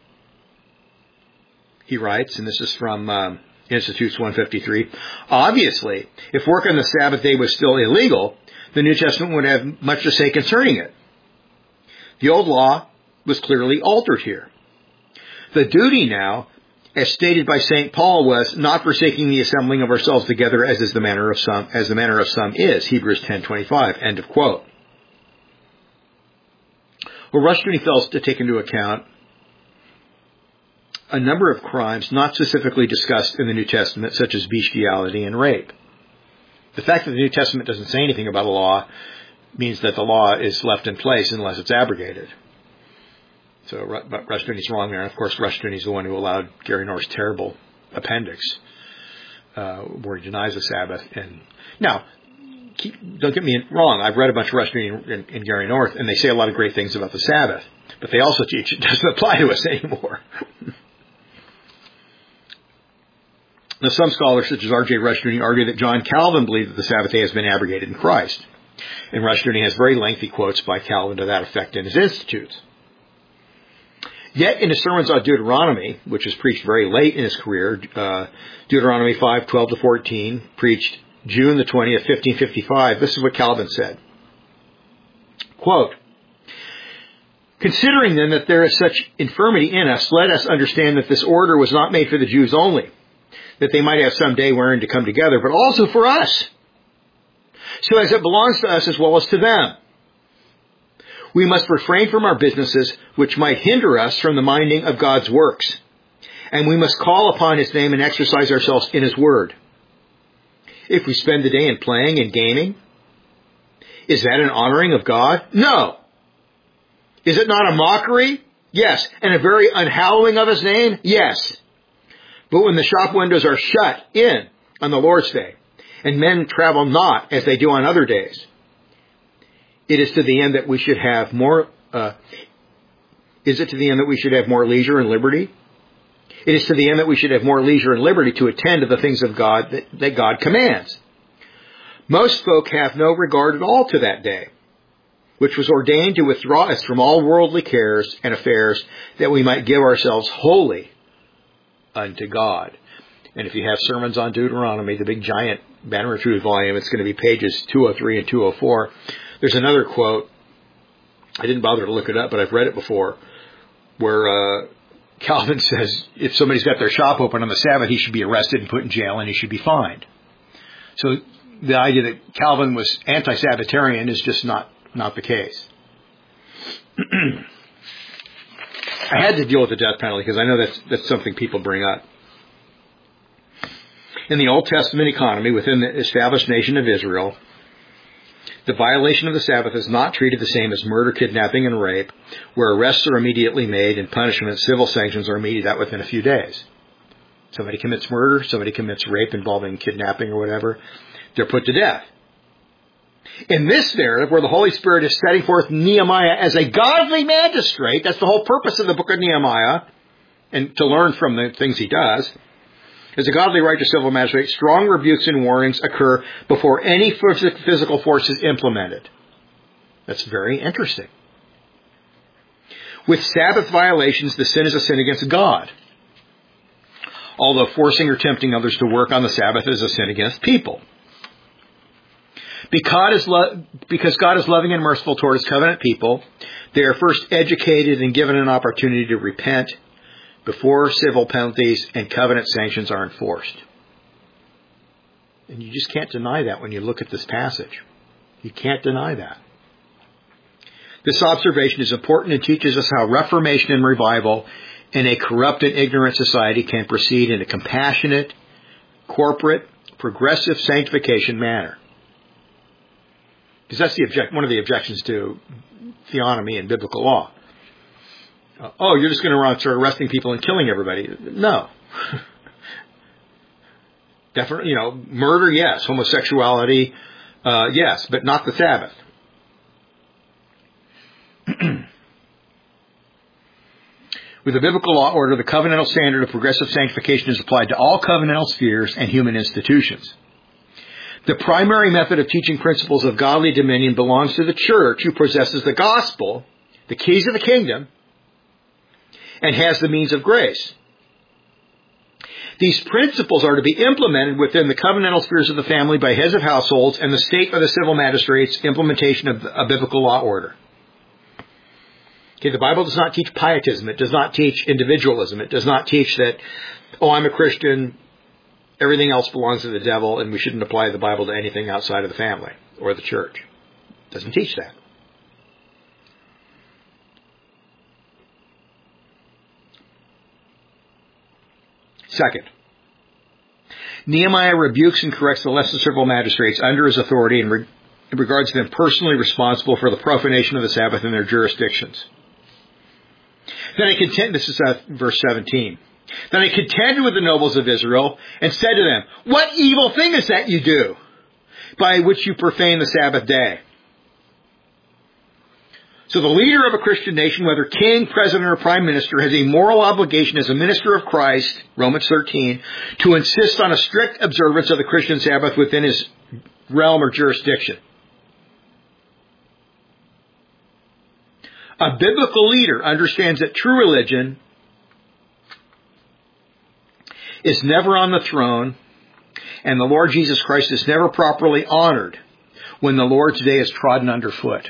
He writes, and this is from um, Institutes one fifty-three, obviously, if work on the Sabbath day was still illegal, the New Testament would have much to say concerning it. The old law was clearly altered here. The duty now, as stated by Saint Paul, was not forsaking the assembling of ourselves together, as is the manner of some, as the manner of some is. Hebrews ten twenty-five. End of quote. Well, Rushton fails to take into account a number of crimes not specifically discussed in the New Testament, such as bestiality and rape. The fact that the New Testament doesn't say anything about a law means that the law is left in place unless it's abrogated. So Rushdoony's wrong there. And of course, Rushdoony's the one who allowed Gary North's terrible appendix, uh, where he denies the Sabbath. And now, keep, don't get me wrong. I've read a bunch of Rushdoony and, and Gary North, and they say a lot of great things about the Sabbath. But they also teach it doesn't apply to us anymore. Now, some scholars, such as R J Rushdoony, argue that John Calvin believed that the Sabbath day has been abrogated in Christ. And Rushdoony has very lengthy quotes by Calvin to that effect in his Institutes. Yet in his sermons on Deuteronomy, which was preached very late in his career, uh, Deuteronomy five twelve to fourteen, preached June the twentieth, fifteen fifty-five, this is what Calvin said. Quote, considering then that there is such infirmity in us, let us understand that this order was not made for the Jews only, that they might have some day wherein to come together, but also for us, so as it belongs to us as well as to them. We must refrain from our businesses which might hinder us from the minding of God's works. And we must call upon His name and exercise ourselves in His word. If we spend the day in playing and gaming, is that an honoring of God? No. Is it not a mockery? Yes. And a very unhallowing of His name? Yes. But when the shop windows are shut in on the Lord's day, and men travel not as they do on other days, it is to the end that we should have more, uh, is it to the end that we should have more leisure and liberty? It is to the end that we should have more leisure and liberty to attend to the things of God that, that God commands. Most folk have no regard at all to that day, which was ordained to withdraw us from all worldly cares and affairs, that we might give ourselves wholly unto God. And if you have sermons on Deuteronomy, the big giant Banner of Truth volume, it's going to be pages two oh three and two oh four. There's another quote. I didn't bother to look it up, but I've read it before, where uh, Calvin says if somebody's got their shop open on the Sabbath, he should be arrested and put in jail and he should be fined. So the idea that Calvin was anti-Sabbatarian is just not, not the case. I had to deal with the death penalty because I know that's, that's something people bring up. In the Old Testament economy within the established nation of Israel, the violation of the Sabbath is not treated the same as murder, kidnapping, and rape, where arrests are immediately made and punishment, civil sanctions are meted out within a few days. Somebody commits murder, somebody commits rape involving kidnapping or whatever, they're put to death. In this narrative, where the Holy Spirit is setting forth Nehemiah as a godly magistrate, that's the whole purpose of the book of Nehemiah, and to learn from the things he does, as a godly righteous civil magistrate, strong rebukes and warnings occur before any physical force is implemented. That's very interesting. With Sabbath violations, the sin is a sin against God. Although forcing or tempting others to work on the Sabbath is a sin against people. Because, lo- because God is loving and merciful toward His covenant people, they are first educated and given an opportunity to repent before civil penalties and covenant sanctions are enforced. And you just can't deny that when you look at this passage. You can't deny that. This observation is important and teaches us how reformation and revival in a corrupt and ignorant society can proceed in a compassionate, corporate, progressive sanctification manner. Because that's the object, one of the objections to theonomy and biblical law. Uh, oh, you're just going to run start arresting people and killing everybody. No. Definitely, you know, murder, yes. Homosexuality, uh, yes, but not the Sabbath. With the biblical law order, the covenantal standard of progressive sanctification is applied to all covenantal spheres and human institutions. The primary method of teaching principles of godly dominion belongs to the church, who possesses the gospel, the keys of the kingdom, and has the means of grace. These principles are to be implemented within the covenantal spheres of the family by heads of households and the state or the civil magistrates' implementation of a biblical law order. Okay, the Bible does not teach pietism. It does not teach individualism. It does not teach that, oh, I'm a Christian, everything else belongs to the devil, and we shouldn't apply the Bible to anything outside of the family or the church. It doesn't teach that. Second, Nehemiah rebukes and corrects the lesser civil magistrates under his authority and re- regards them personally responsible for the profanation of the Sabbath in their jurisdictions. Then I contend, this is uh, verse seventeen. Then I contended with the nobles of Israel and said to them, what evil thing is that you do, by which you profane the Sabbath day? So the leader of a Christian nation, whether king, president, or prime minister, has a moral obligation as a minister of Christ, Romans thirteen, to insist on a strict observance of the Christian Sabbath within his realm or jurisdiction. A biblical leader understands that true religion is never on the throne, and the Lord Jesus Christ is never properly honored when the Lord's day is trodden underfoot.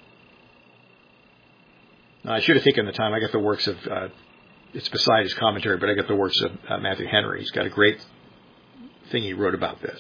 Now, I should have taken the time. I got the works of, uh, it's beside his commentary, but I got the works of uh, Matthew Henry. He's got a great thing he wrote about this.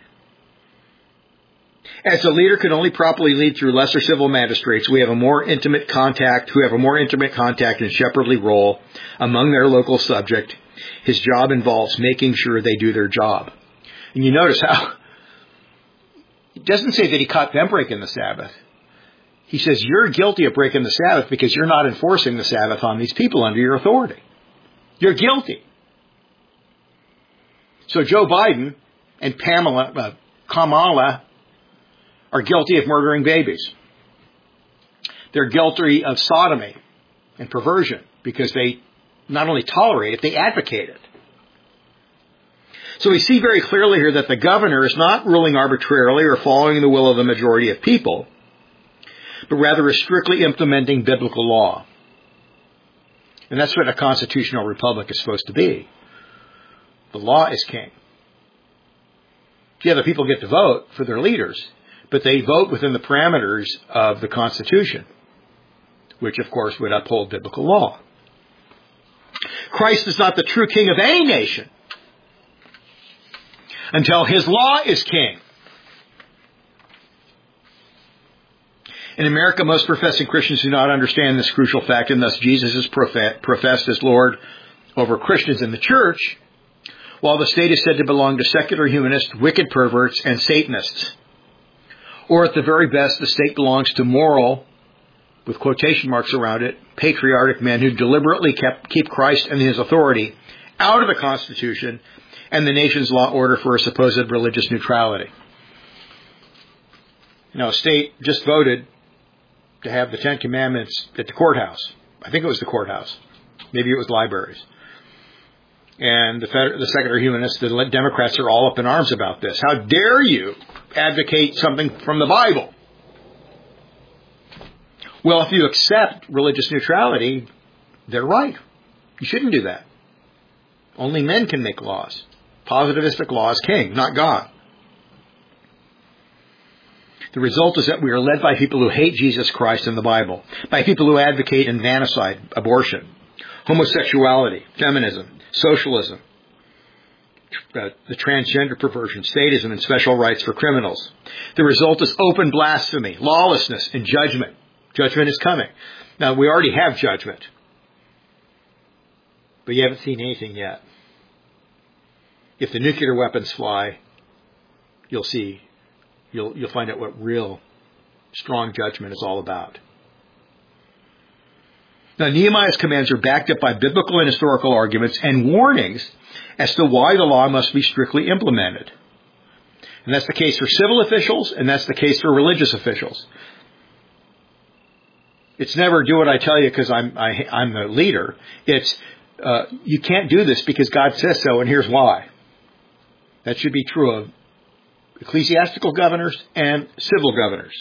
As a leader can only properly lead through lesser civil magistrates, we have a more intimate contact, who have a more intimate contact and shepherdly role among their local subject. His job involves making sure they do their job. And you notice how it doesn't say that he caught them breaking the Sabbath. He says you're guilty of breaking the Sabbath because you're not enforcing the Sabbath on these people under your authority. You're guilty. So Joe Biden and Pamela, uh, Kamala are guilty of murdering babies. They're guilty of sodomy and perversion because they not only tolerate it, they advocate it. So we see very clearly here that the governor is not ruling arbitrarily or following the will of the majority of people, but rather is strictly implementing biblical law. And that's what a constitutional republic is supposed to be. The law is king. Yeah, the people get to vote for their leaders, but they vote within the parameters of the Constitution, which, of course, would uphold biblical law. Christ is not the true king of any nation until his law is king. In America, most professing Christians do not understand this crucial fact, and thus Jesus is professed as Lord over Christians in the church, while the state is said to belong to secular humanists, wicked perverts, and Satanists. Or at the very best, the state belongs to moral, with quotation marks around it, patriotic men who deliberately kept, keep Christ and his authority out of the Constitution and the nation's law order for a supposed religious neutrality. You know, a state just voted to have the Ten Commandments at the courthouse. I think it was the courthouse. Maybe it was libraries. And the, federal, the secular humanists, the Democrats are all up in arms about this. How dare you advocate something from the Bible? Well, if you accept religious neutrality, they're right. You shouldn't do that. Only men can make laws. Positivistic law is king, not God. The result is that we are led by people who hate Jesus Christ and the Bible, by people who advocate infanticide, abortion, homosexuality, feminism, socialism, uh, the transgender perversion, sadism, and special rights for criminals. The result is open blasphemy, lawlessness, and judgment. Judgment is coming. Now, we already have judgment, but you haven't seen anything yet. If the nuclear weapons fly, you'll see, you'll, you'll find out what real strong judgment is all about. Now, Nehemiah's commands are backed up by biblical and historical arguments and warnings as to why the law must be strictly implemented. And that's the case for civil officials, and that's the case for religious officials. It's never do what I tell you because I'm, I, I'm the leader. It's uh, you can't do this because God says so, and here's why. That should be true of ecclesiastical governors and civil governors.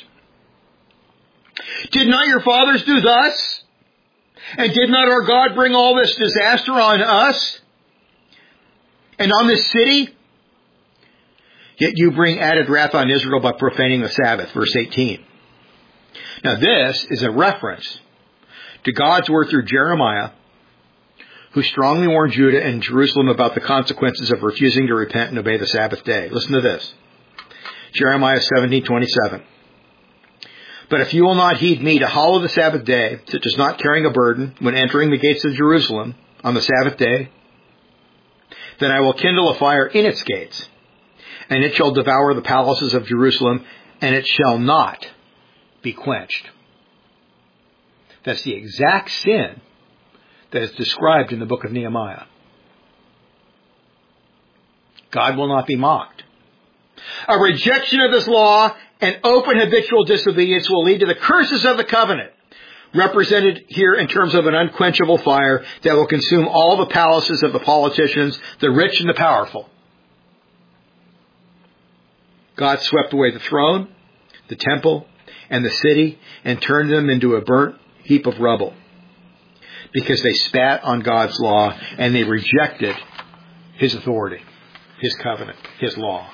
Did not your fathers do thus? And did not our God bring all this disaster on us and on this city? Yet you bring added wrath on Israel by profaning the Sabbath. Verse eighteen. Now this is a reference to God's word through Jeremiah, who strongly warned Judah and Jerusalem about the consequences of refusing to repent and obey the Sabbath day. Listen to this. Jeremiah seventeen twenty-seven. But if you will not heed me to hallow the Sabbath day, such as not carrying a burden when entering the gates of Jerusalem on the Sabbath day, then I will kindle a fire in its gates, and it shall devour the palaces of Jerusalem, and it shall not be quenched. That's the exact sin that is described in the book of Nehemiah. God will not be mocked. A rejection of this law and open habitual disobedience will lead to the curses of the covenant, represented here in terms of an unquenchable fire that will consume all the palaces of the politicians, the rich and the powerful. God swept away the throne, the temple, and the city and turned them into a burnt heap of rubble because they spat on God's law and they rejected His authority, His covenant, His law.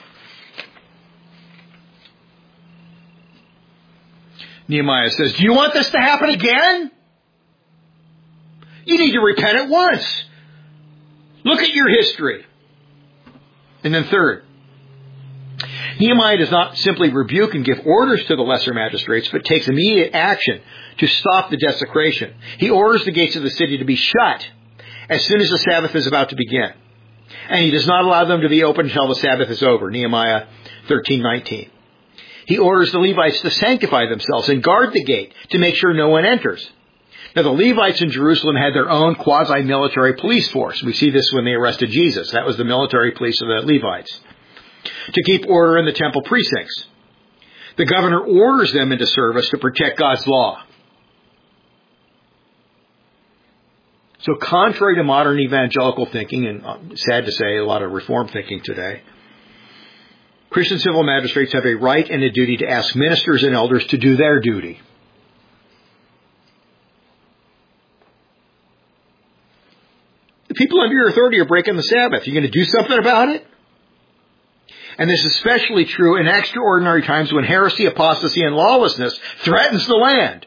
Nehemiah says, do you want this to happen again? You need to repent at once. Look at your history. And then third, Nehemiah does not simply rebuke and give orders to the lesser magistrates, but takes immediate action to stop the desecration. He orders the gates of the city to be shut as soon as the Sabbath is about to begin. And he does not allow them to be open until the Sabbath is over. Nehemiah thirteen nineteen. He orders the Levites to sanctify themselves and guard the gate to make sure no one enters. Now, the Levites in Jerusalem had their own quasi-military police force. We see this when they arrested Jesus. That was the military police of the Levites, to keep order in the temple precincts. The governor orders them into service to protect God's law. So contrary to modern evangelical thinking, and sad to say, a lot of reform thinking today, Christian civil magistrates have a right and a duty to ask ministers and elders to do their duty. The people under your authority are breaking the Sabbath. You're going to do something about it? And this is especially true in extraordinary times when heresy, apostasy, and lawlessness threatens the land.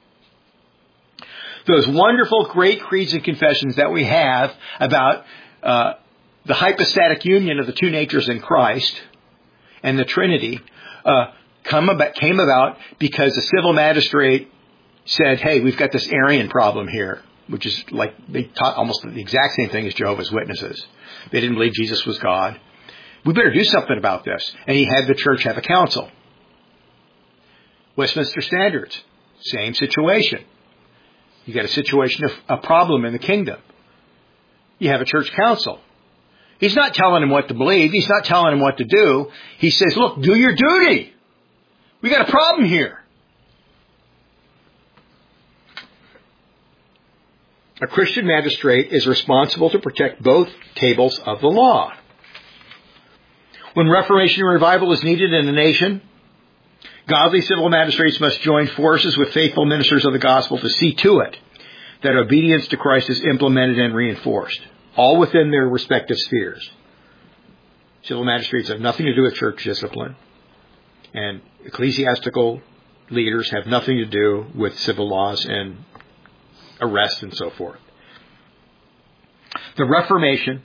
Those wonderful great creeds and confessions that we have about uh, the hypostatic union of the two natures in Christ and the Trinity uh, come about, came about because the civil magistrate said, hey, we've got this Arian problem here, which is like they taught almost the exact same thing as Jehovah's Witnesses. They didn't believe Jesus was God. We better do something about this. And he had the church have a council. Westminster Standards, same situation. You got a situation of a problem in the kingdom. You have a church council. He's not telling him what to believe. He's not telling him what to do. He says, look, do your duty. We got a problem here. A Christian magistrate is responsible to protect both tables of the law. When reformation and revival is needed in a nation, godly civil magistrates must join forces with faithful ministers of the gospel to see to it that obedience to Christ is implemented and reinforced, all within their respective spheres. Civil magistrates have nothing to do with church discipline, and ecclesiastical leaders have nothing to do with civil laws and arrests and so forth. The Reformation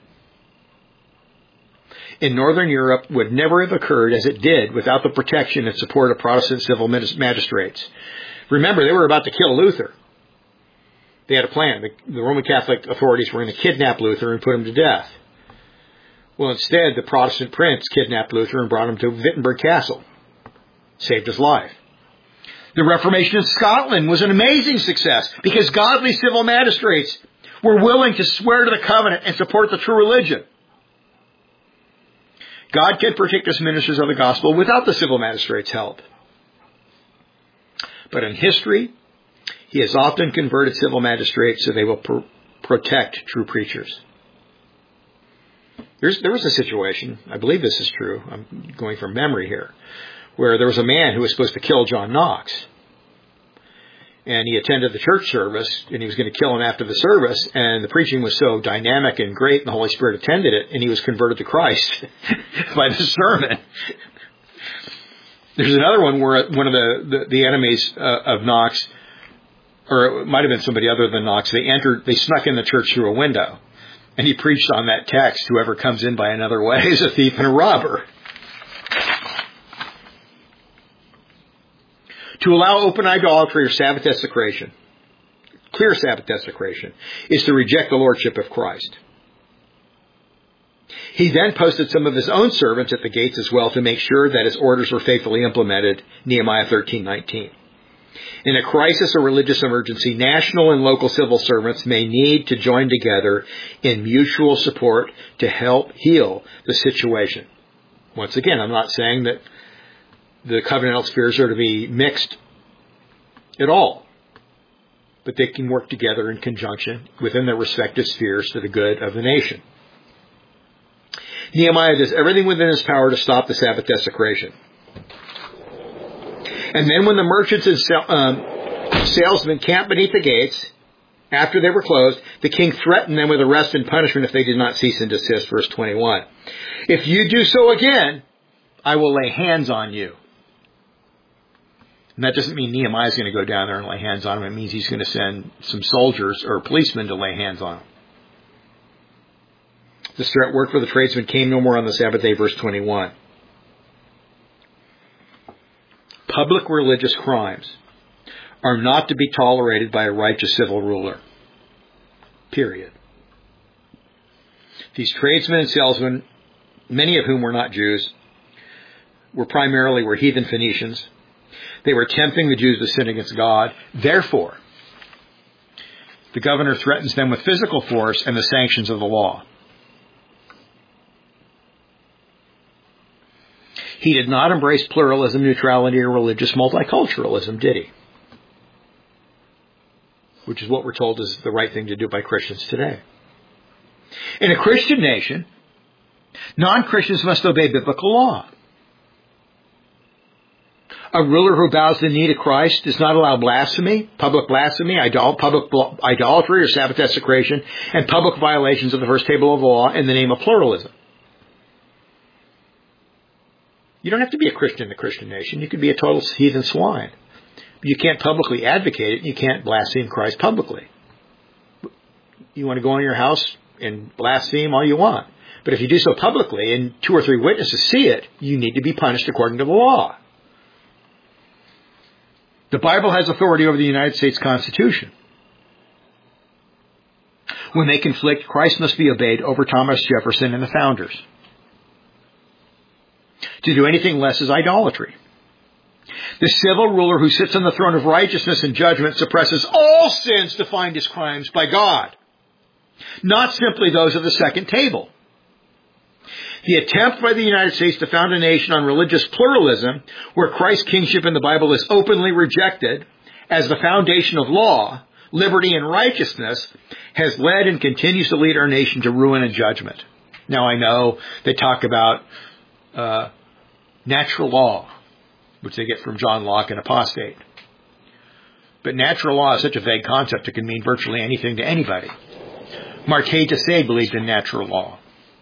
in Northern Europe would never have occurred as it did without the protection and support of Protestant civil magistrates. Remember, they were about to kill Luther. They had a plan. The, the Roman Catholic authorities were going to kidnap Luther and put him to death. Well, instead, the Protestant prince kidnapped Luther and brought him to Wittenberg Castle. Saved his life. The Reformation in Scotland was an amazing success because godly civil magistrates were willing to swear to the covenant and support the true religion. God can protect us ministers of the gospel without the civil magistrate's help. But in history, he has often converted civil magistrates so they will pr- protect true preachers. There's, there was a situation, I believe this is true, I'm going from memory here, where there was a man who was supposed to kill John Knox. And he attended the church service, and he was going to kill him after the service, and the preaching was so dynamic and great, and the Holy Spirit attended it, and he was converted to Christ by the sermon. There's another one where one of the, the, the enemies uh, of Knox, or it might have been somebody other than Knox, they entered, they snuck in the church through a window, and he preached on that text, whoever comes in by another way is a thief and a robber. To allow open idolatry or Sabbath desecration, clear Sabbath desecration, is to reject the lordship of Christ. He then posted some of his own servants at the gates as well to make sure that his orders were faithfully implemented, Nehemiah thirteen nineteen. In a crisis or religious emergency, national and local civil servants may need to join together in mutual support to help heal the situation. Once again, I'm not saying that the covenantal spheres are to be mixed at all, but they can work together in conjunction within their respective spheres to the good of the nation. Nehemiah does everything within his power to stop the Sabbath desecration. And then when the merchants and um, salesmen camped beneath the gates, after they were closed, the king threatened them with arrest and punishment if they did not cease and desist, verse twenty-one. If you do so again, I will lay hands on you. And that doesn't mean Nehemiah is going to go down there and lay hands on him. It means he's going to send some soldiers or policemen to lay hands on him. The threat worked for the tradesmen came no more on the Sabbath day, verse twenty-one. Public religious crimes are not to be tolerated by a righteous civil ruler. Period. These tradesmen and salesmen, many of whom were not Jews, were primarily were heathen Phoenicians. They were tempting the Jews to sin against God. Therefore, The governor threatens them with physical force and the sanctions of the law. He did not embrace pluralism, neutrality, or religious multiculturalism, did he? Which is what we're told is the right thing to do by Christians today. In a Christian nation, non-Christians must obey biblical law. A ruler who bows the knee to Christ does not allow blasphemy, public blasphemy, idol- public bl- idolatry or Sabbath desecration, and public violations of the first table of the law in the name of pluralism. You don't have to be a Christian in the Christian nation. You could be a total heathen swine. But you can't publicly advocate it, and you can't blaspheme Christ publicly. You want to go in your house and blaspheme all you want. But if you do so publicly and two or three witnesses see it, you need to be punished according to the law. The Bible has authority over the United States Constitution. When they conflict, Christ must be obeyed over Thomas Jefferson and the founders. To do anything less is idolatry. The civil ruler who sits on the throne of righteousness and judgment suppresses all sins defined as crimes by God, not simply those of the second table. The attempt by the United States to found a nation on religious pluralism, where Christ's kingship in the Bible is openly rejected as the foundation of law, liberty, and righteousness, has led and continues to lead our nation to ruin and judgment. Now, I know they talk about uh, natural law, which they get from John Locke and apostate. But natural law is such a vague concept, it can mean virtually anything to anybody. Marquis de Sade believed in natural law.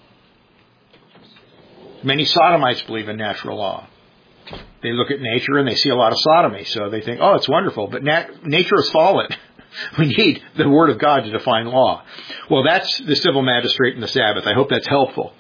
Many sodomites believe in natural law. They look at nature and they see a lot of sodomy, so they think, oh, it's wonderful. But nat- nature is fallen. We need the Word of God to define law. Well, that's the civil magistrate and the Sabbath. I hope that's helpful.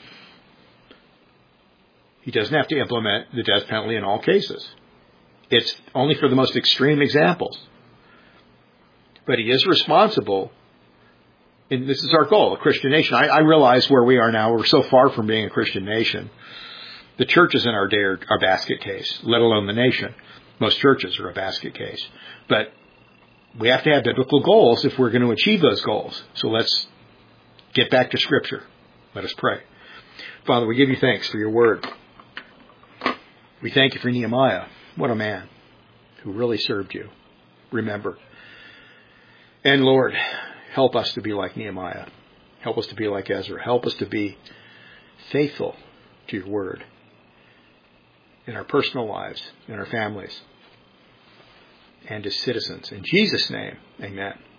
He doesn't have to implement the death penalty in all cases. It's only for the most extreme examples. But he is responsible. And this is our goal, a Christian nation. I, I realize where we are now. We're so far from being a Christian nation. The churches in our day are a basket case, let alone the nation. Most churches are a basket case. But we have to have biblical goals if we're going to achieve those goals. So let's get back to Scripture. Let us pray. Father, we give you thanks for your word. We thank you for Nehemiah. What a man who really served you. Remember. And Lord, help us to be like Nehemiah. Help us to be like Ezra. Help us to be faithful to your word in our personal lives, in our families, and as citizens. In Jesus' name, amen.